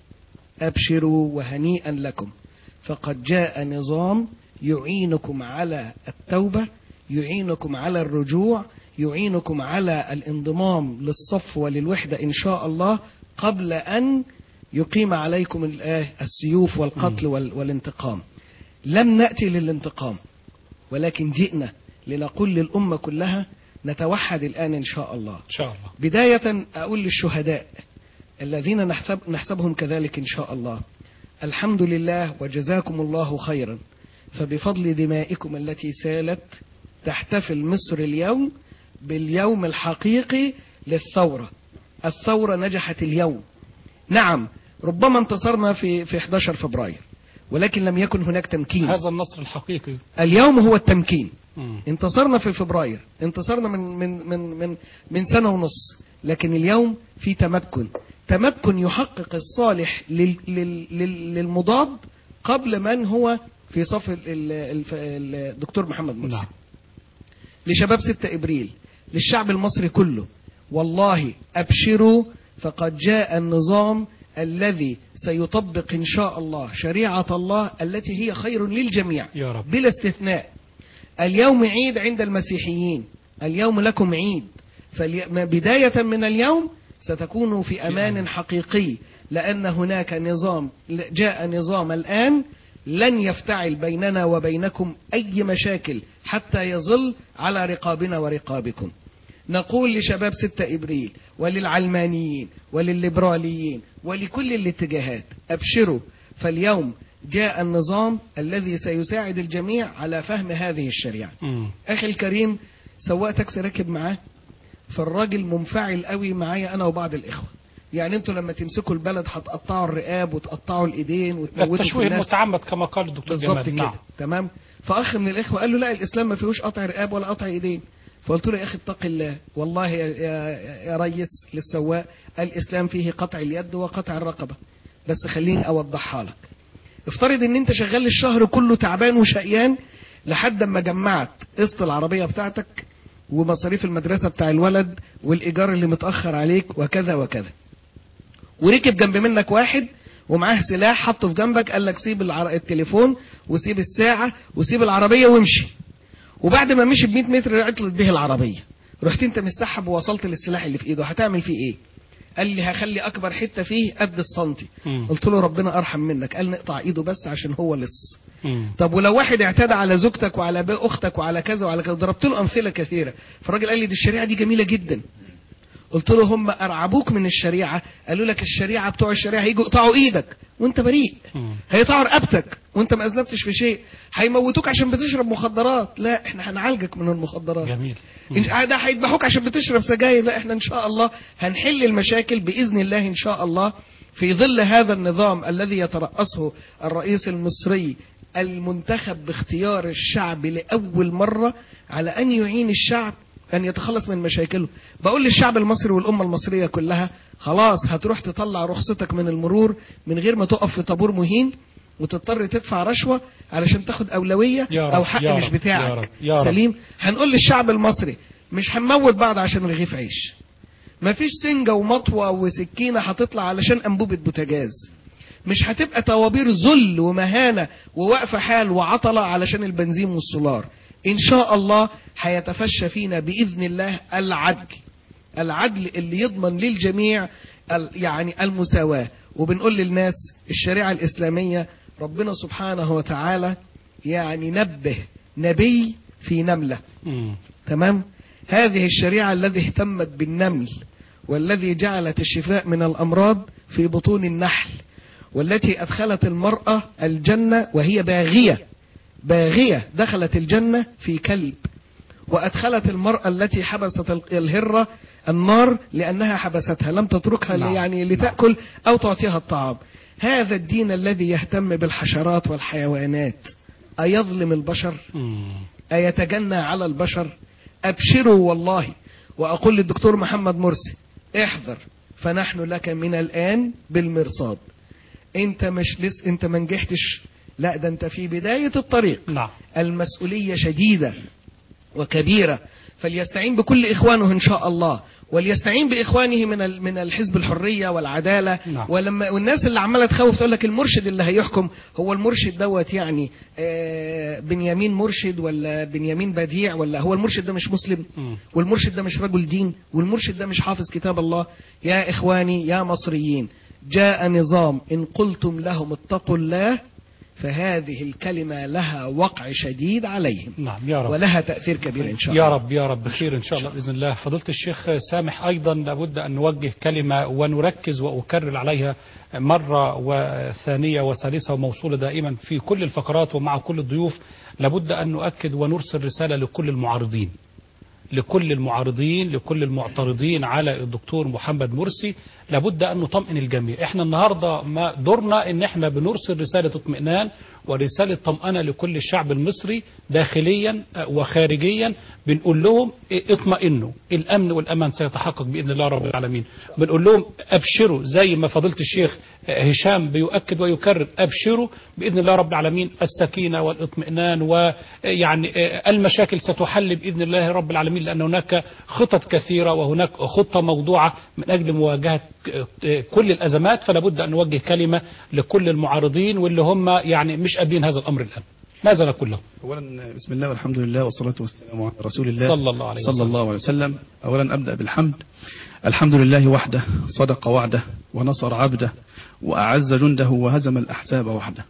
أبشروا وهنيئا لكم، فقد جاء نظام يعينكم على التوبة، يعينكم على الرجوع، يعينكم على الانضمام للصف وللوحدة إن شاء الله، قبل أن يقيم عليكم السيوف والقتل والانتقام. لم نأتي للانتقام، ولكن جئنا لنقول للأمة كلها نتوحد الآن إن شاء الله.
إن شاء الله.
بداية أقول للشهداء الذين نحسب نحسبهم كذلك إن شاء الله، الحمد لله وجزاكم الله خيرا، فبفضل دمائكم التي سالت تحتفل مصر اليوم باليوم الحقيقي للثورة. الثورة نجحت اليوم. نعم ربما انتصرنا في في أحد عشر فبراير، ولكن لم يكن هناك تمكين.
هذا النصر الحقيقي
اليوم هو التمكين.
مم.
انتصرنا في فبراير، انتصرنا من من من من من سنة ونص، لكن اليوم في تمكن، تمكن يحقق الصالح لل لل لل للمضاد قبل من هو في صف الدكتور محمد مرسي.
نعم.
لشباب ستة إبريل، للشعب المصري كله، والله أبشروا، فقد جاء النظام الذي سيطبق إن شاء الله شريعة الله التي هي خير للجميع
يا رب.
بلا استثناء. اليوم عيد عند المسيحيين، اليوم لكم عيد، فبداية من اليوم ستكونوا في أمان حقيقي، لأن هناك نظام جاء نظام الآن لن يفتعل بيننا وبينكم أي مشاكل حتى يظل على رقابنا ورقابكم. نقول لشباب ستة إبريل وللعلمانيين وللليبراليين ولكل الاتجاهات أبشروا، فاليوم جاء النظام الذي سيساعد الجميع على فهم هذه الشريعة.
مم.
أخي الكريم، سواق تاكسي راكب معاه، فالراجل منفعل قوي معايا أنا وبعض الإخوة. يعني انتوا لما تمسكوا البلد هتقطعوا الرقاب وتقطعوا الإيدين وتموتوا في
التشويه
الناس
المتعمد كما قال الدكتور جمال.
بالظبط كده.
نعم.
تمام. فأخ من الإخوة قال له لا، الإسلام ما فيهوش قطع رقاب ولا قطع إيدين. فقلت له يا أخي اتق الله، والله يا, يا, يا ريس للسواق، الإسلام فيه قطع اليد وقطع الرقبة، بس خليني أوضحها لك. افترض ان انت شغال الشهر كله تعبان وشقيان لحد ما جمعت قسط العربية بتاعتك ومصاريف المدرسة بتاع الولد والإيجار اللي متأخر عليك وكذا وكذا، وركب جنب منك واحد ومعاه سلاح حطه في جنبك، قال لك سيب العر... التليفون وسيب الساعة وسيب العربية وامشي. وبعد ما مشي ب مئة متر عطلت به العربية، رحت انت مسحب ووصلت للسلاح اللي في ايده، هتعمل فيه ايه؟ قال لي هخلي اكبر حتة فيه قد السنتي.
مم.
قلت له ربنا ارحم منك. قال نقطع ايده بس عشان هو لص.
مم.
طب ولو واحد اعتدى على زوجتك وعلى اختك وعلى كذا وعلى كذا، ضربت له امثله كثيره. فالراجل قال لي دي الشريعه دي جميله جدا. قلت له هم ارعبوك من الشريعه، قالوا لك الشريعه بتوع الشريعه هيجوا يقطعوا ايدك وانت بريء،
مم.
هيقطعوا رقبتك وانت ما اذنبتش في شيء، هيموتوك عشان بتشرب مخدرات، لا احنا هنعالجك من المخدرات.
جميل.
إن- ده هيذبحوك عشان بتشرب سجاير، لا احنا ان شاء الله هنحل المشاكل باذن الله ان شاء الله في ظل هذا النظام الذي يترأسه الرئيس المصري المنتخب باختيار الشعب لأول مرة على أن يعين الشعب أن يتخلص من مشاكله. بقول للشعب المصري والأمة المصرية كلها خلاص هتروح تطلع رخصتك من المرور من غير ما تقف في طابور مهين وتضطر تدفع رشوة علشان تاخد أولوية
يا
أو
رب،
حق
يا
مش
رب، يا
بتاعك.
رب، يا رب.
سليم. هنقول للشعب المصري مش هنموت بعض عشان رغيف عيش، مفيش سنجة ومطوة وسكينة هتطلع علشان أنبوبة بوتاجاز، مش هتبقى طوابير ذل ومهانة ووقفة حال وعطلة علشان البنزين والسولار. إن شاء الله هيتفشى فينا بإذن الله العدل، العدل اللي يضمن للجميع ال- يعني المساواة. وبنقول للناس الشريعة الإسلامية ربنا سبحانه وتعالى يعني نبه نبي في نملة.
مم.
تمام. هذه الشريعة الذي اهتمت بالنمل، والذي جعلت الشفاء من الأمراض في بطون النحل، والتي أدخلت المرأة الجنة وهي باغية باغية دخلت الجنة في كلب، وأدخلت المرأة التي حبست الهرة النار لأنها حبستها، لم تتركها
نعم.
يعني لتأكل أو تعطيها الطعام. هذا الدين الذي يهتم بالحشرات والحيوانات أيظلم البشر؟ أيتجنى على البشر؟ أبشروا والله، وأقول للدكتور محمد مرسي احذر، فنحن لك من الآن بالمرصاد. انت مش لس انت ما نجحتش، لا ده انت في بداية الطريق.
نعم.
المسؤولية شديدة وكبيرة، فليستعين بكل إخوانه إن شاء الله، وليستعين بإخوانه من من الحزب الحرية والعدالة.
نعم.
ولما والناس اللي عمالة تخوف تقول لك المرشد اللي هيحكم، هو المرشد دوت يعني بنيامين مرشد ولا بنيامين بديع، ولا هو المرشد ده مش مسلم؟ م. والمرشد ده مش رجل دين؟ والمرشد ده مش حافظ كتاب الله؟ يا إخواني يا مصريين، جاء نظام إن قلتم لهم اتقوا الله فهذه الكلمة لها وقع شديد عليهم.
نعم يا رب.
ولها تأثير كبير إن شاء الله.
يا رب يا رب بخير إن شاء الله بإذن الله. فضيلة الشيخ سامح، أيضا لابد أن نوجه كلمة ونركز وأكرر عليها مرة وثانية وثالثة وموصولة دائما في كل الفقرات ومع كل الضيوف. لابد أن نؤكد ونرسل رسالة لكل المعارضين لكل المعارضين لكل المعترضين على الدكتور محمد مرسي. لابد أن نطمئن الجميع. احنا النهاردة ما دورنا ان احنا بنرسل رسالة اطمئنان ورسالة طمأنة لكل الشعب المصري داخليا وخارجيا. بنقول لهم اطمئنوا، الامن والامان سيتحقق بإذن الله رب العالمين. بنقول لهم ابشروا، زي ما فضيلة الشيخ هشام بيؤكد ويكرر، ابشروا بإذن الله رب العالمين، السكينة والاطمئنان، ويعني المشاكل ستحل بإذن الله رب العالمين، لأن هناك خطط كثيرة وهناك خطة موضوعة من أجل مواجهة كل الأزمات. فلا بد أن نوجه كلمة لكل المعارضين واللي هم يعني مش قابلين هذا الأمر الآن. ماذا نقول لهم؟
أولا بسم الله والحمد لله والصلاة والسلام على رسول الله
صلى الله عليه وسلم.
صلى الله عليه وسلم. أولا أبدأ بالحمد. الحمد لله وحده صدق وعده ونصر عبده وأعز جنده وهزم الأحزاب وحده.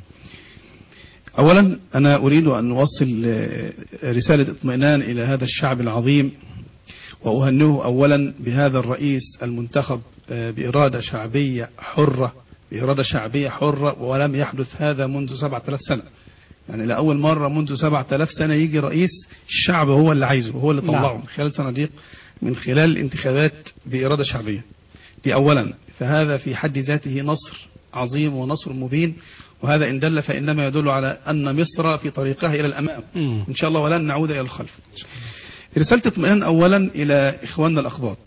أولا أنا أريد أن أوصل رسالة اطمئنان إلى هذا الشعب العظيم، وأهنئه أولا بهذا الرئيس المنتخب بإرادة شعبية حرة بإرادة شعبية حرة، ولم يحدث هذا منذ سبعة آلاف سنة. يعني لأول مرة منذ سبعة آلاف سنة يجي رئيس الشعب هو اللي عايزه، هو اللي طلعه من خلال صناديق، من خلال الانتخابات بإرادة شعبية. دي أولا، فهذا في حد ذاته نصر عظيم ونصر مبين، وهذا إن دل فإنما يدل على أن مصر في طريقها إلى الأمام إن شاء الله، ولن نعود إلى الخلف. رسالة اطمئنان أولا إلى إخواننا الأقباط.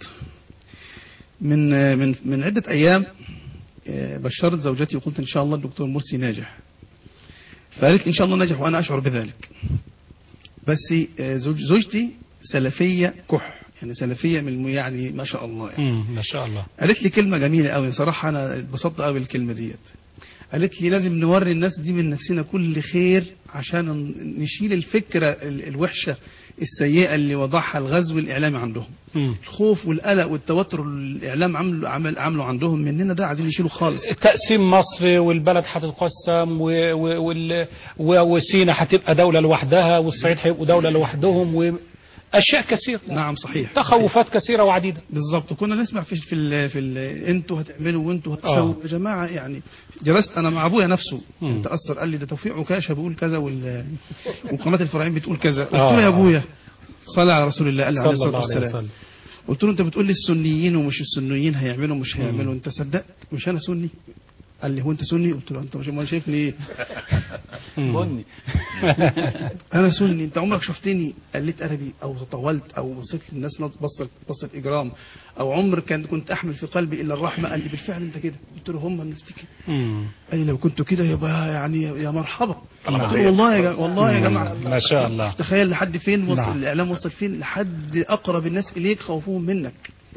من من من عدة أيام بشرت زوجتي وقلت إن شاء الله الدكتور مرسي ناجح، فقالت إن شاء الله ناجح وأنا أشعر بذلك. بس زوج زوجتي سلفية كح، يعني سلفية من يعني ما شاء الله يعني.
ما شاء الله.
قالت لي كلمة جميلة قوي صراحة، أنا اتبسطت قوي بالكلمة ديت. قالت لي لازم نوري الناس دي من نفسنا كل خير عشان نشيل الفكرة الوحشة السيئة اللي وضعها الغزو الإعلامي عندهم. م. الخوف والقلق والتوتر الإعلام عملوا عمل عملوا عندهم مننا، ده عايزين يشيلوا خالص.
تقسيم مصر والبلد هتتقسم، وسينا هتبقى دولة لوحدها، والصعيد هيبقوا دولة لوحدهم، و أشياء كثيرة.
نعم صحيح.
تخوفات صحيح. كثيرة وعديدة.
بالضبط. كنا نسمع في في ال في ال انتوا هتعملوا وانتوا هتسووا. يا جماعة يعني جلست أنا مع أبويا نفسه تأثر، قال لي ده توفيق عكاشة بيقول كذا وال وقناة الفراعين بتقول كذا. قلت له يا أبويا صلى على رسول الله، قال لي عليه الصلاة والسلام. قلت له أنت بتقول لي السنيين ومش السنيين هيعملوا مش هيعملوا، أنت صدقت؟ مش أنا سني؟ قال لي هو انت سني؟ قلت له انت مش شايفني ايه؟
بني.
انا سني. انت عمرك شفتني قلت ادبي او تطاولت او بصيت للناس بصت بصت اجرام، او عمر كان كنت احمل في قلبي الا الرحمه؟ قال لي بالفعل انت كده. قلت له هم الناس دي كده. قال لي لو كنت كده يبقى يعني يا مرحبا. قلت له والله يا والله يا جماعه
ما شاء الله.
تخيل لحد فين وصل. نعم. الاعلام وصل فين؟ لحد اقرب الناس اليك خوفهم منك.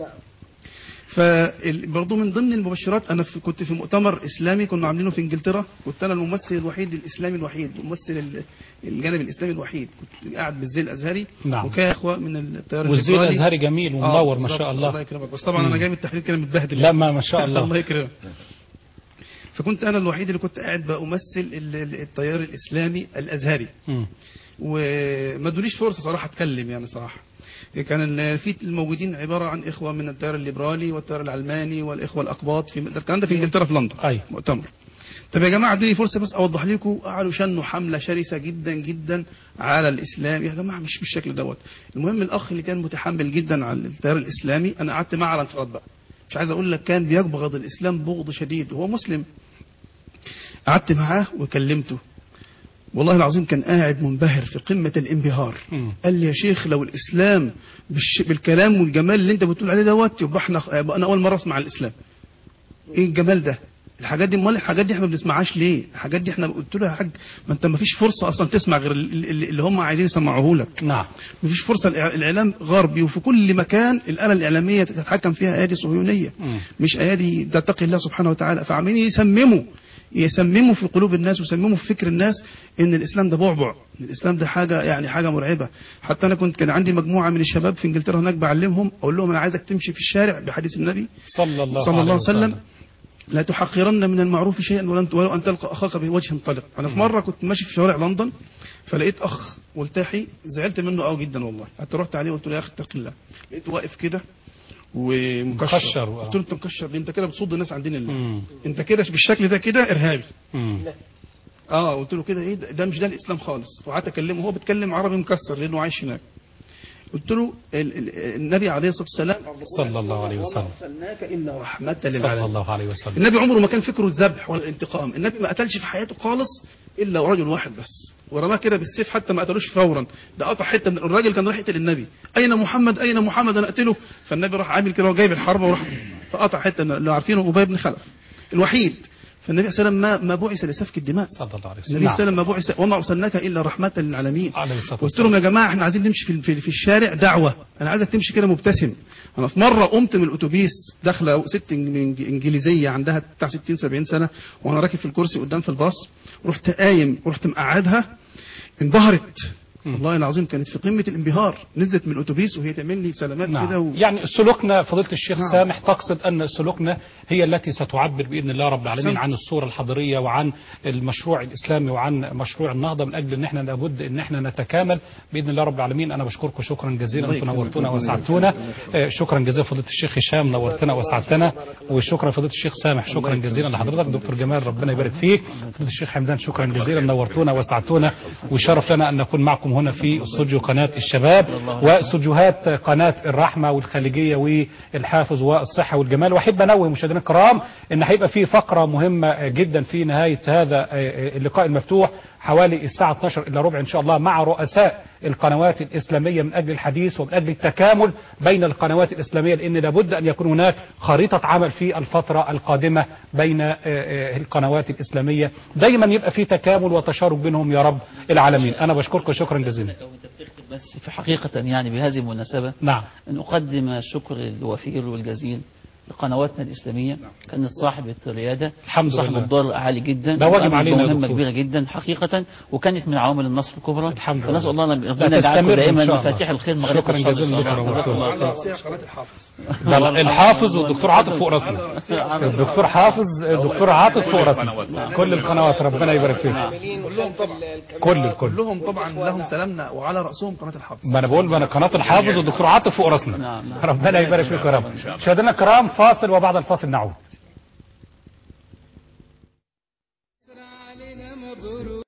فبرضه من ضمن المبشرات، انا في كنت في مؤتمر اسلامي كنا عاملينه في انجلترا، كنت انا الممثل الوحيد الاسلامي الوحيد، ممثل الجانب الاسلامي الوحيد، كنت قاعد بالزي الازهري. نعم. وكان اخوه من التيار
والزي الازهري جميل ومنور. آه ما شاء الله.
الله يكرمك. بس طبعا مم. انا جاي من التحرير كده متبهدل.
لا ما ما شاء الله.
الله يكرمك. فكنت انا الوحيد اللي كنت قاعد بمثل ال- ال- التيار الاسلامي الازهري،
مم.
وما ادوليش فرصه صراحه اتكلم يعني صراحه. كان ال- في الموجودين عباره عن اخوه من التيار الليبرالي والتيار العلماني والاخوه الاقباط في ده الكلام ده في انجلترا في لندن
أيوة.
مؤتمر. طب يا جماعه ادوني فرصه بس اوضح لكم. قعدوا شنوا حمله شرسه جدا جدا على الاسلام. يا جماعه مش بالشكل دوت. المهم الاخ اللي كان متحمل جدا على التيار الاسلامي انا قعدت معه على انفراد بقى، مش عايز اقول لك كان بيبغض الاسلام بغض شديد وهو مسلم. قعدت معاه وكلمته، والله العظيم كان قاعد منبهر في قمة الانبهار.
مم.
قال لي يا شيخ لو الإسلام بالش... بالكلام والجمال اللي انت بتقول عليه دوت يبقى احنا يبقى انا أول مرة أسمع الإسلام. إيه الجمال ده؟ الحاجات دي امال الحاجات دي احنا ما بنسمعهاش ليه؟ الحاجات دي احنا قلت له يا حاج ما انت ما فيش فرصة أصلا تسمع غير اللي, اللي هم عايزين يسمعوه لك.
نعم.
ما فيش فرصة. الإع- الإعلام غربي وفي كل مكان الآلة الإعلامية تتحكم فيها أيادي صهيونية،
مم.
مش أيادي تتقي الله سبحانه وتعالى. فعمالين يسمموا يسمموا في قلوب الناس ويسمموا في فكر الناس ان الاسلام ده بعبع، ان الاسلام ده حاجه يعني حاجه مرعبه. حتى انا كنت كان عندي مجموعه من الشباب في انجلترا هناك بعلمهم، اقول لهم انا عايزك تمشي في الشارع بحديث النبي
صلى الله,
صلى الله عليه وسلم،
وسلم.
لا تحقرن من المعروف شيئا ولن ولو ان تلقى اخاك بوجه طلق. انا في مره كنت ماشي في شوارع لندن فلقيت اخ ملتحي زعلت منه قوي جدا والله، حتى رحت عليه وقلت له يا اخي اتق الله. لقيته واقف كده ومكشر.
مكشر.
قلت له انت مكشر ليه؟ انت كده بتصد الناس عن دين الله،
مم.
انت كده بالشكل ده كده ارهابي.
مم.
اه قلت له كده ايه ده, ده مش ده الاسلام خالص. وقعدت اكلمه، هو بيتكلم عربي مكسر لانه عايش هناك. قلت له ال- ال- النبي عليه الصلاه والسلام
صلى الله عليه وسلم.
وما ارسلناك الا رحمه
صلى
للعالمين.
الله عليه وسلم.
النبي عمره ما كان فكره الذبح ولا الانتقام. النبي ما قتلش في حياته خالص الا رجل واحد بس، ورماه كده بالسيف حتى ما قتلوش فورا، ده قطع حته من الراجل كان راح يقتل النبي. اين محمد اين محمد انا اقتله. فالنبي راح عامل كده وجايب الحربه وراح فقطع حته من اللي عارفينه ابي بن خلف الوحيد. فالنبي صلى الله عليه وسلم ما ما بعث لسفك الدماء.
صلى الله عليه وسلم.
النبي صلى الله
نعم.
عليه وسلم ما بعث وما ارسلناك الا رحمه للعالمين.
عليه الصلاة
قلت
والسلام.
لهم يا جماعه احنا عايزين نمشي في في, في الشارع دعوه، انا عايزك تمشي كده مبتسم. انا في مره قمت من الاتوبيس داخله ست إنج- انجليزيه عندها بتاع ستين سبعين سنه وانا راكب في الكرسي قدام في الباص، رحت قايم ورحت مقعدها، انبهرت والله العظيم، كانت في قمه الانبهار. نزلت من الاتوبيس وهي تعمل لي سلامات
نعم.
كده و...
يعني سلوكنا فضيلة الشيخ
نعم.
سامح تقصد أن سلوكنا هي التي ستعبر بإذن الله رب العالمين
أحسنت.
عن الصورة الحضارية وعن المشروع الإسلامي وعن مشروع النهضة، من أجل أن احنا لابد أن احنا نتكامل بإذن الله رب العالمين. أنا بشكركم شكرا جزيلا،
الله
أنتم
يكرمك.
نورتونا وسعدتونا. آه، شكرا جزيلا فضيلة الشيخ هشام، نورتنا وسعدتنا. وشكرا فضيلة الشيخ سامح، شكرا جزيلا لحضرتك. دكتور جمال ربنا يبارك فيك. فضيلة الشيخ حمدان شكرا جزيلا، نورتونا وسعدتونا. وشرف لنا أن نكون معكم هنا في استوديو قناة الشباب واستوديوهات قناة الرحمة والخليجية والحافظ والصحة والجمال. وأحب أنوه مشاهدينا الكرام أن هيبقى في فقرة مهمة جدا في نهاية هذا اللقاء المفتوح حوالي الساعة اثناشر إلا ربع إن شاء الله مع رؤساء القنوات الإسلامية من أجل الحديث ومن أجل التكامل بين القنوات الإسلامية، لأن لابد أن يكون هناك خريطة عمل في الفترة القادمة بين القنوات الإسلامية، دايما يبقى في تكامل وتشارك بينهم يا رب العالمين. أنا بشكركم شكرا جزيلا.
بس في حقيقة يعني بهذه المناسبة
نعم.
أن أقدم الشكر الوفير والجزيل لقنواتنا الإسلامية، كانت صاحبة الريادة
الحمد
صاحب
لله.
الدور عالي جدا،
ده واجب
وقامت
علينا يا
بمهمة
دكتور.
كبيرة جدا حقيقة، وكانت من عوامل النصر الكبرى.
الحمد لله.
فنسأل الله أن
لا
ربنا يجعلكم
تستمر إن
دائما
شاء الله.
مفاتيح الخير مغاليق
شكرا
الشر.
جزيلا
إن شاء الله.
دكتور
جزاكم الله
على
خير.
رأسها قناه الحافظ.
ده الحافظ والدكتور عاطف فوق راسنا. الدكتور حافظ الدكتور عاطف فوق راسنا. كل القنوات ربنا يبارك فيهم.
كلهم طبعا
كل الكل.
كلهم طبعا لهم سلامنا وعلى راسهم قناه الحافظ.
ما انا بقول ما انا قناه الحافظ والدكتور عاطف فوق راسنا. ربنا يبارك فيكم يا رب. مشاهدينا الكرام فاصل وبعد الفاصل نعود.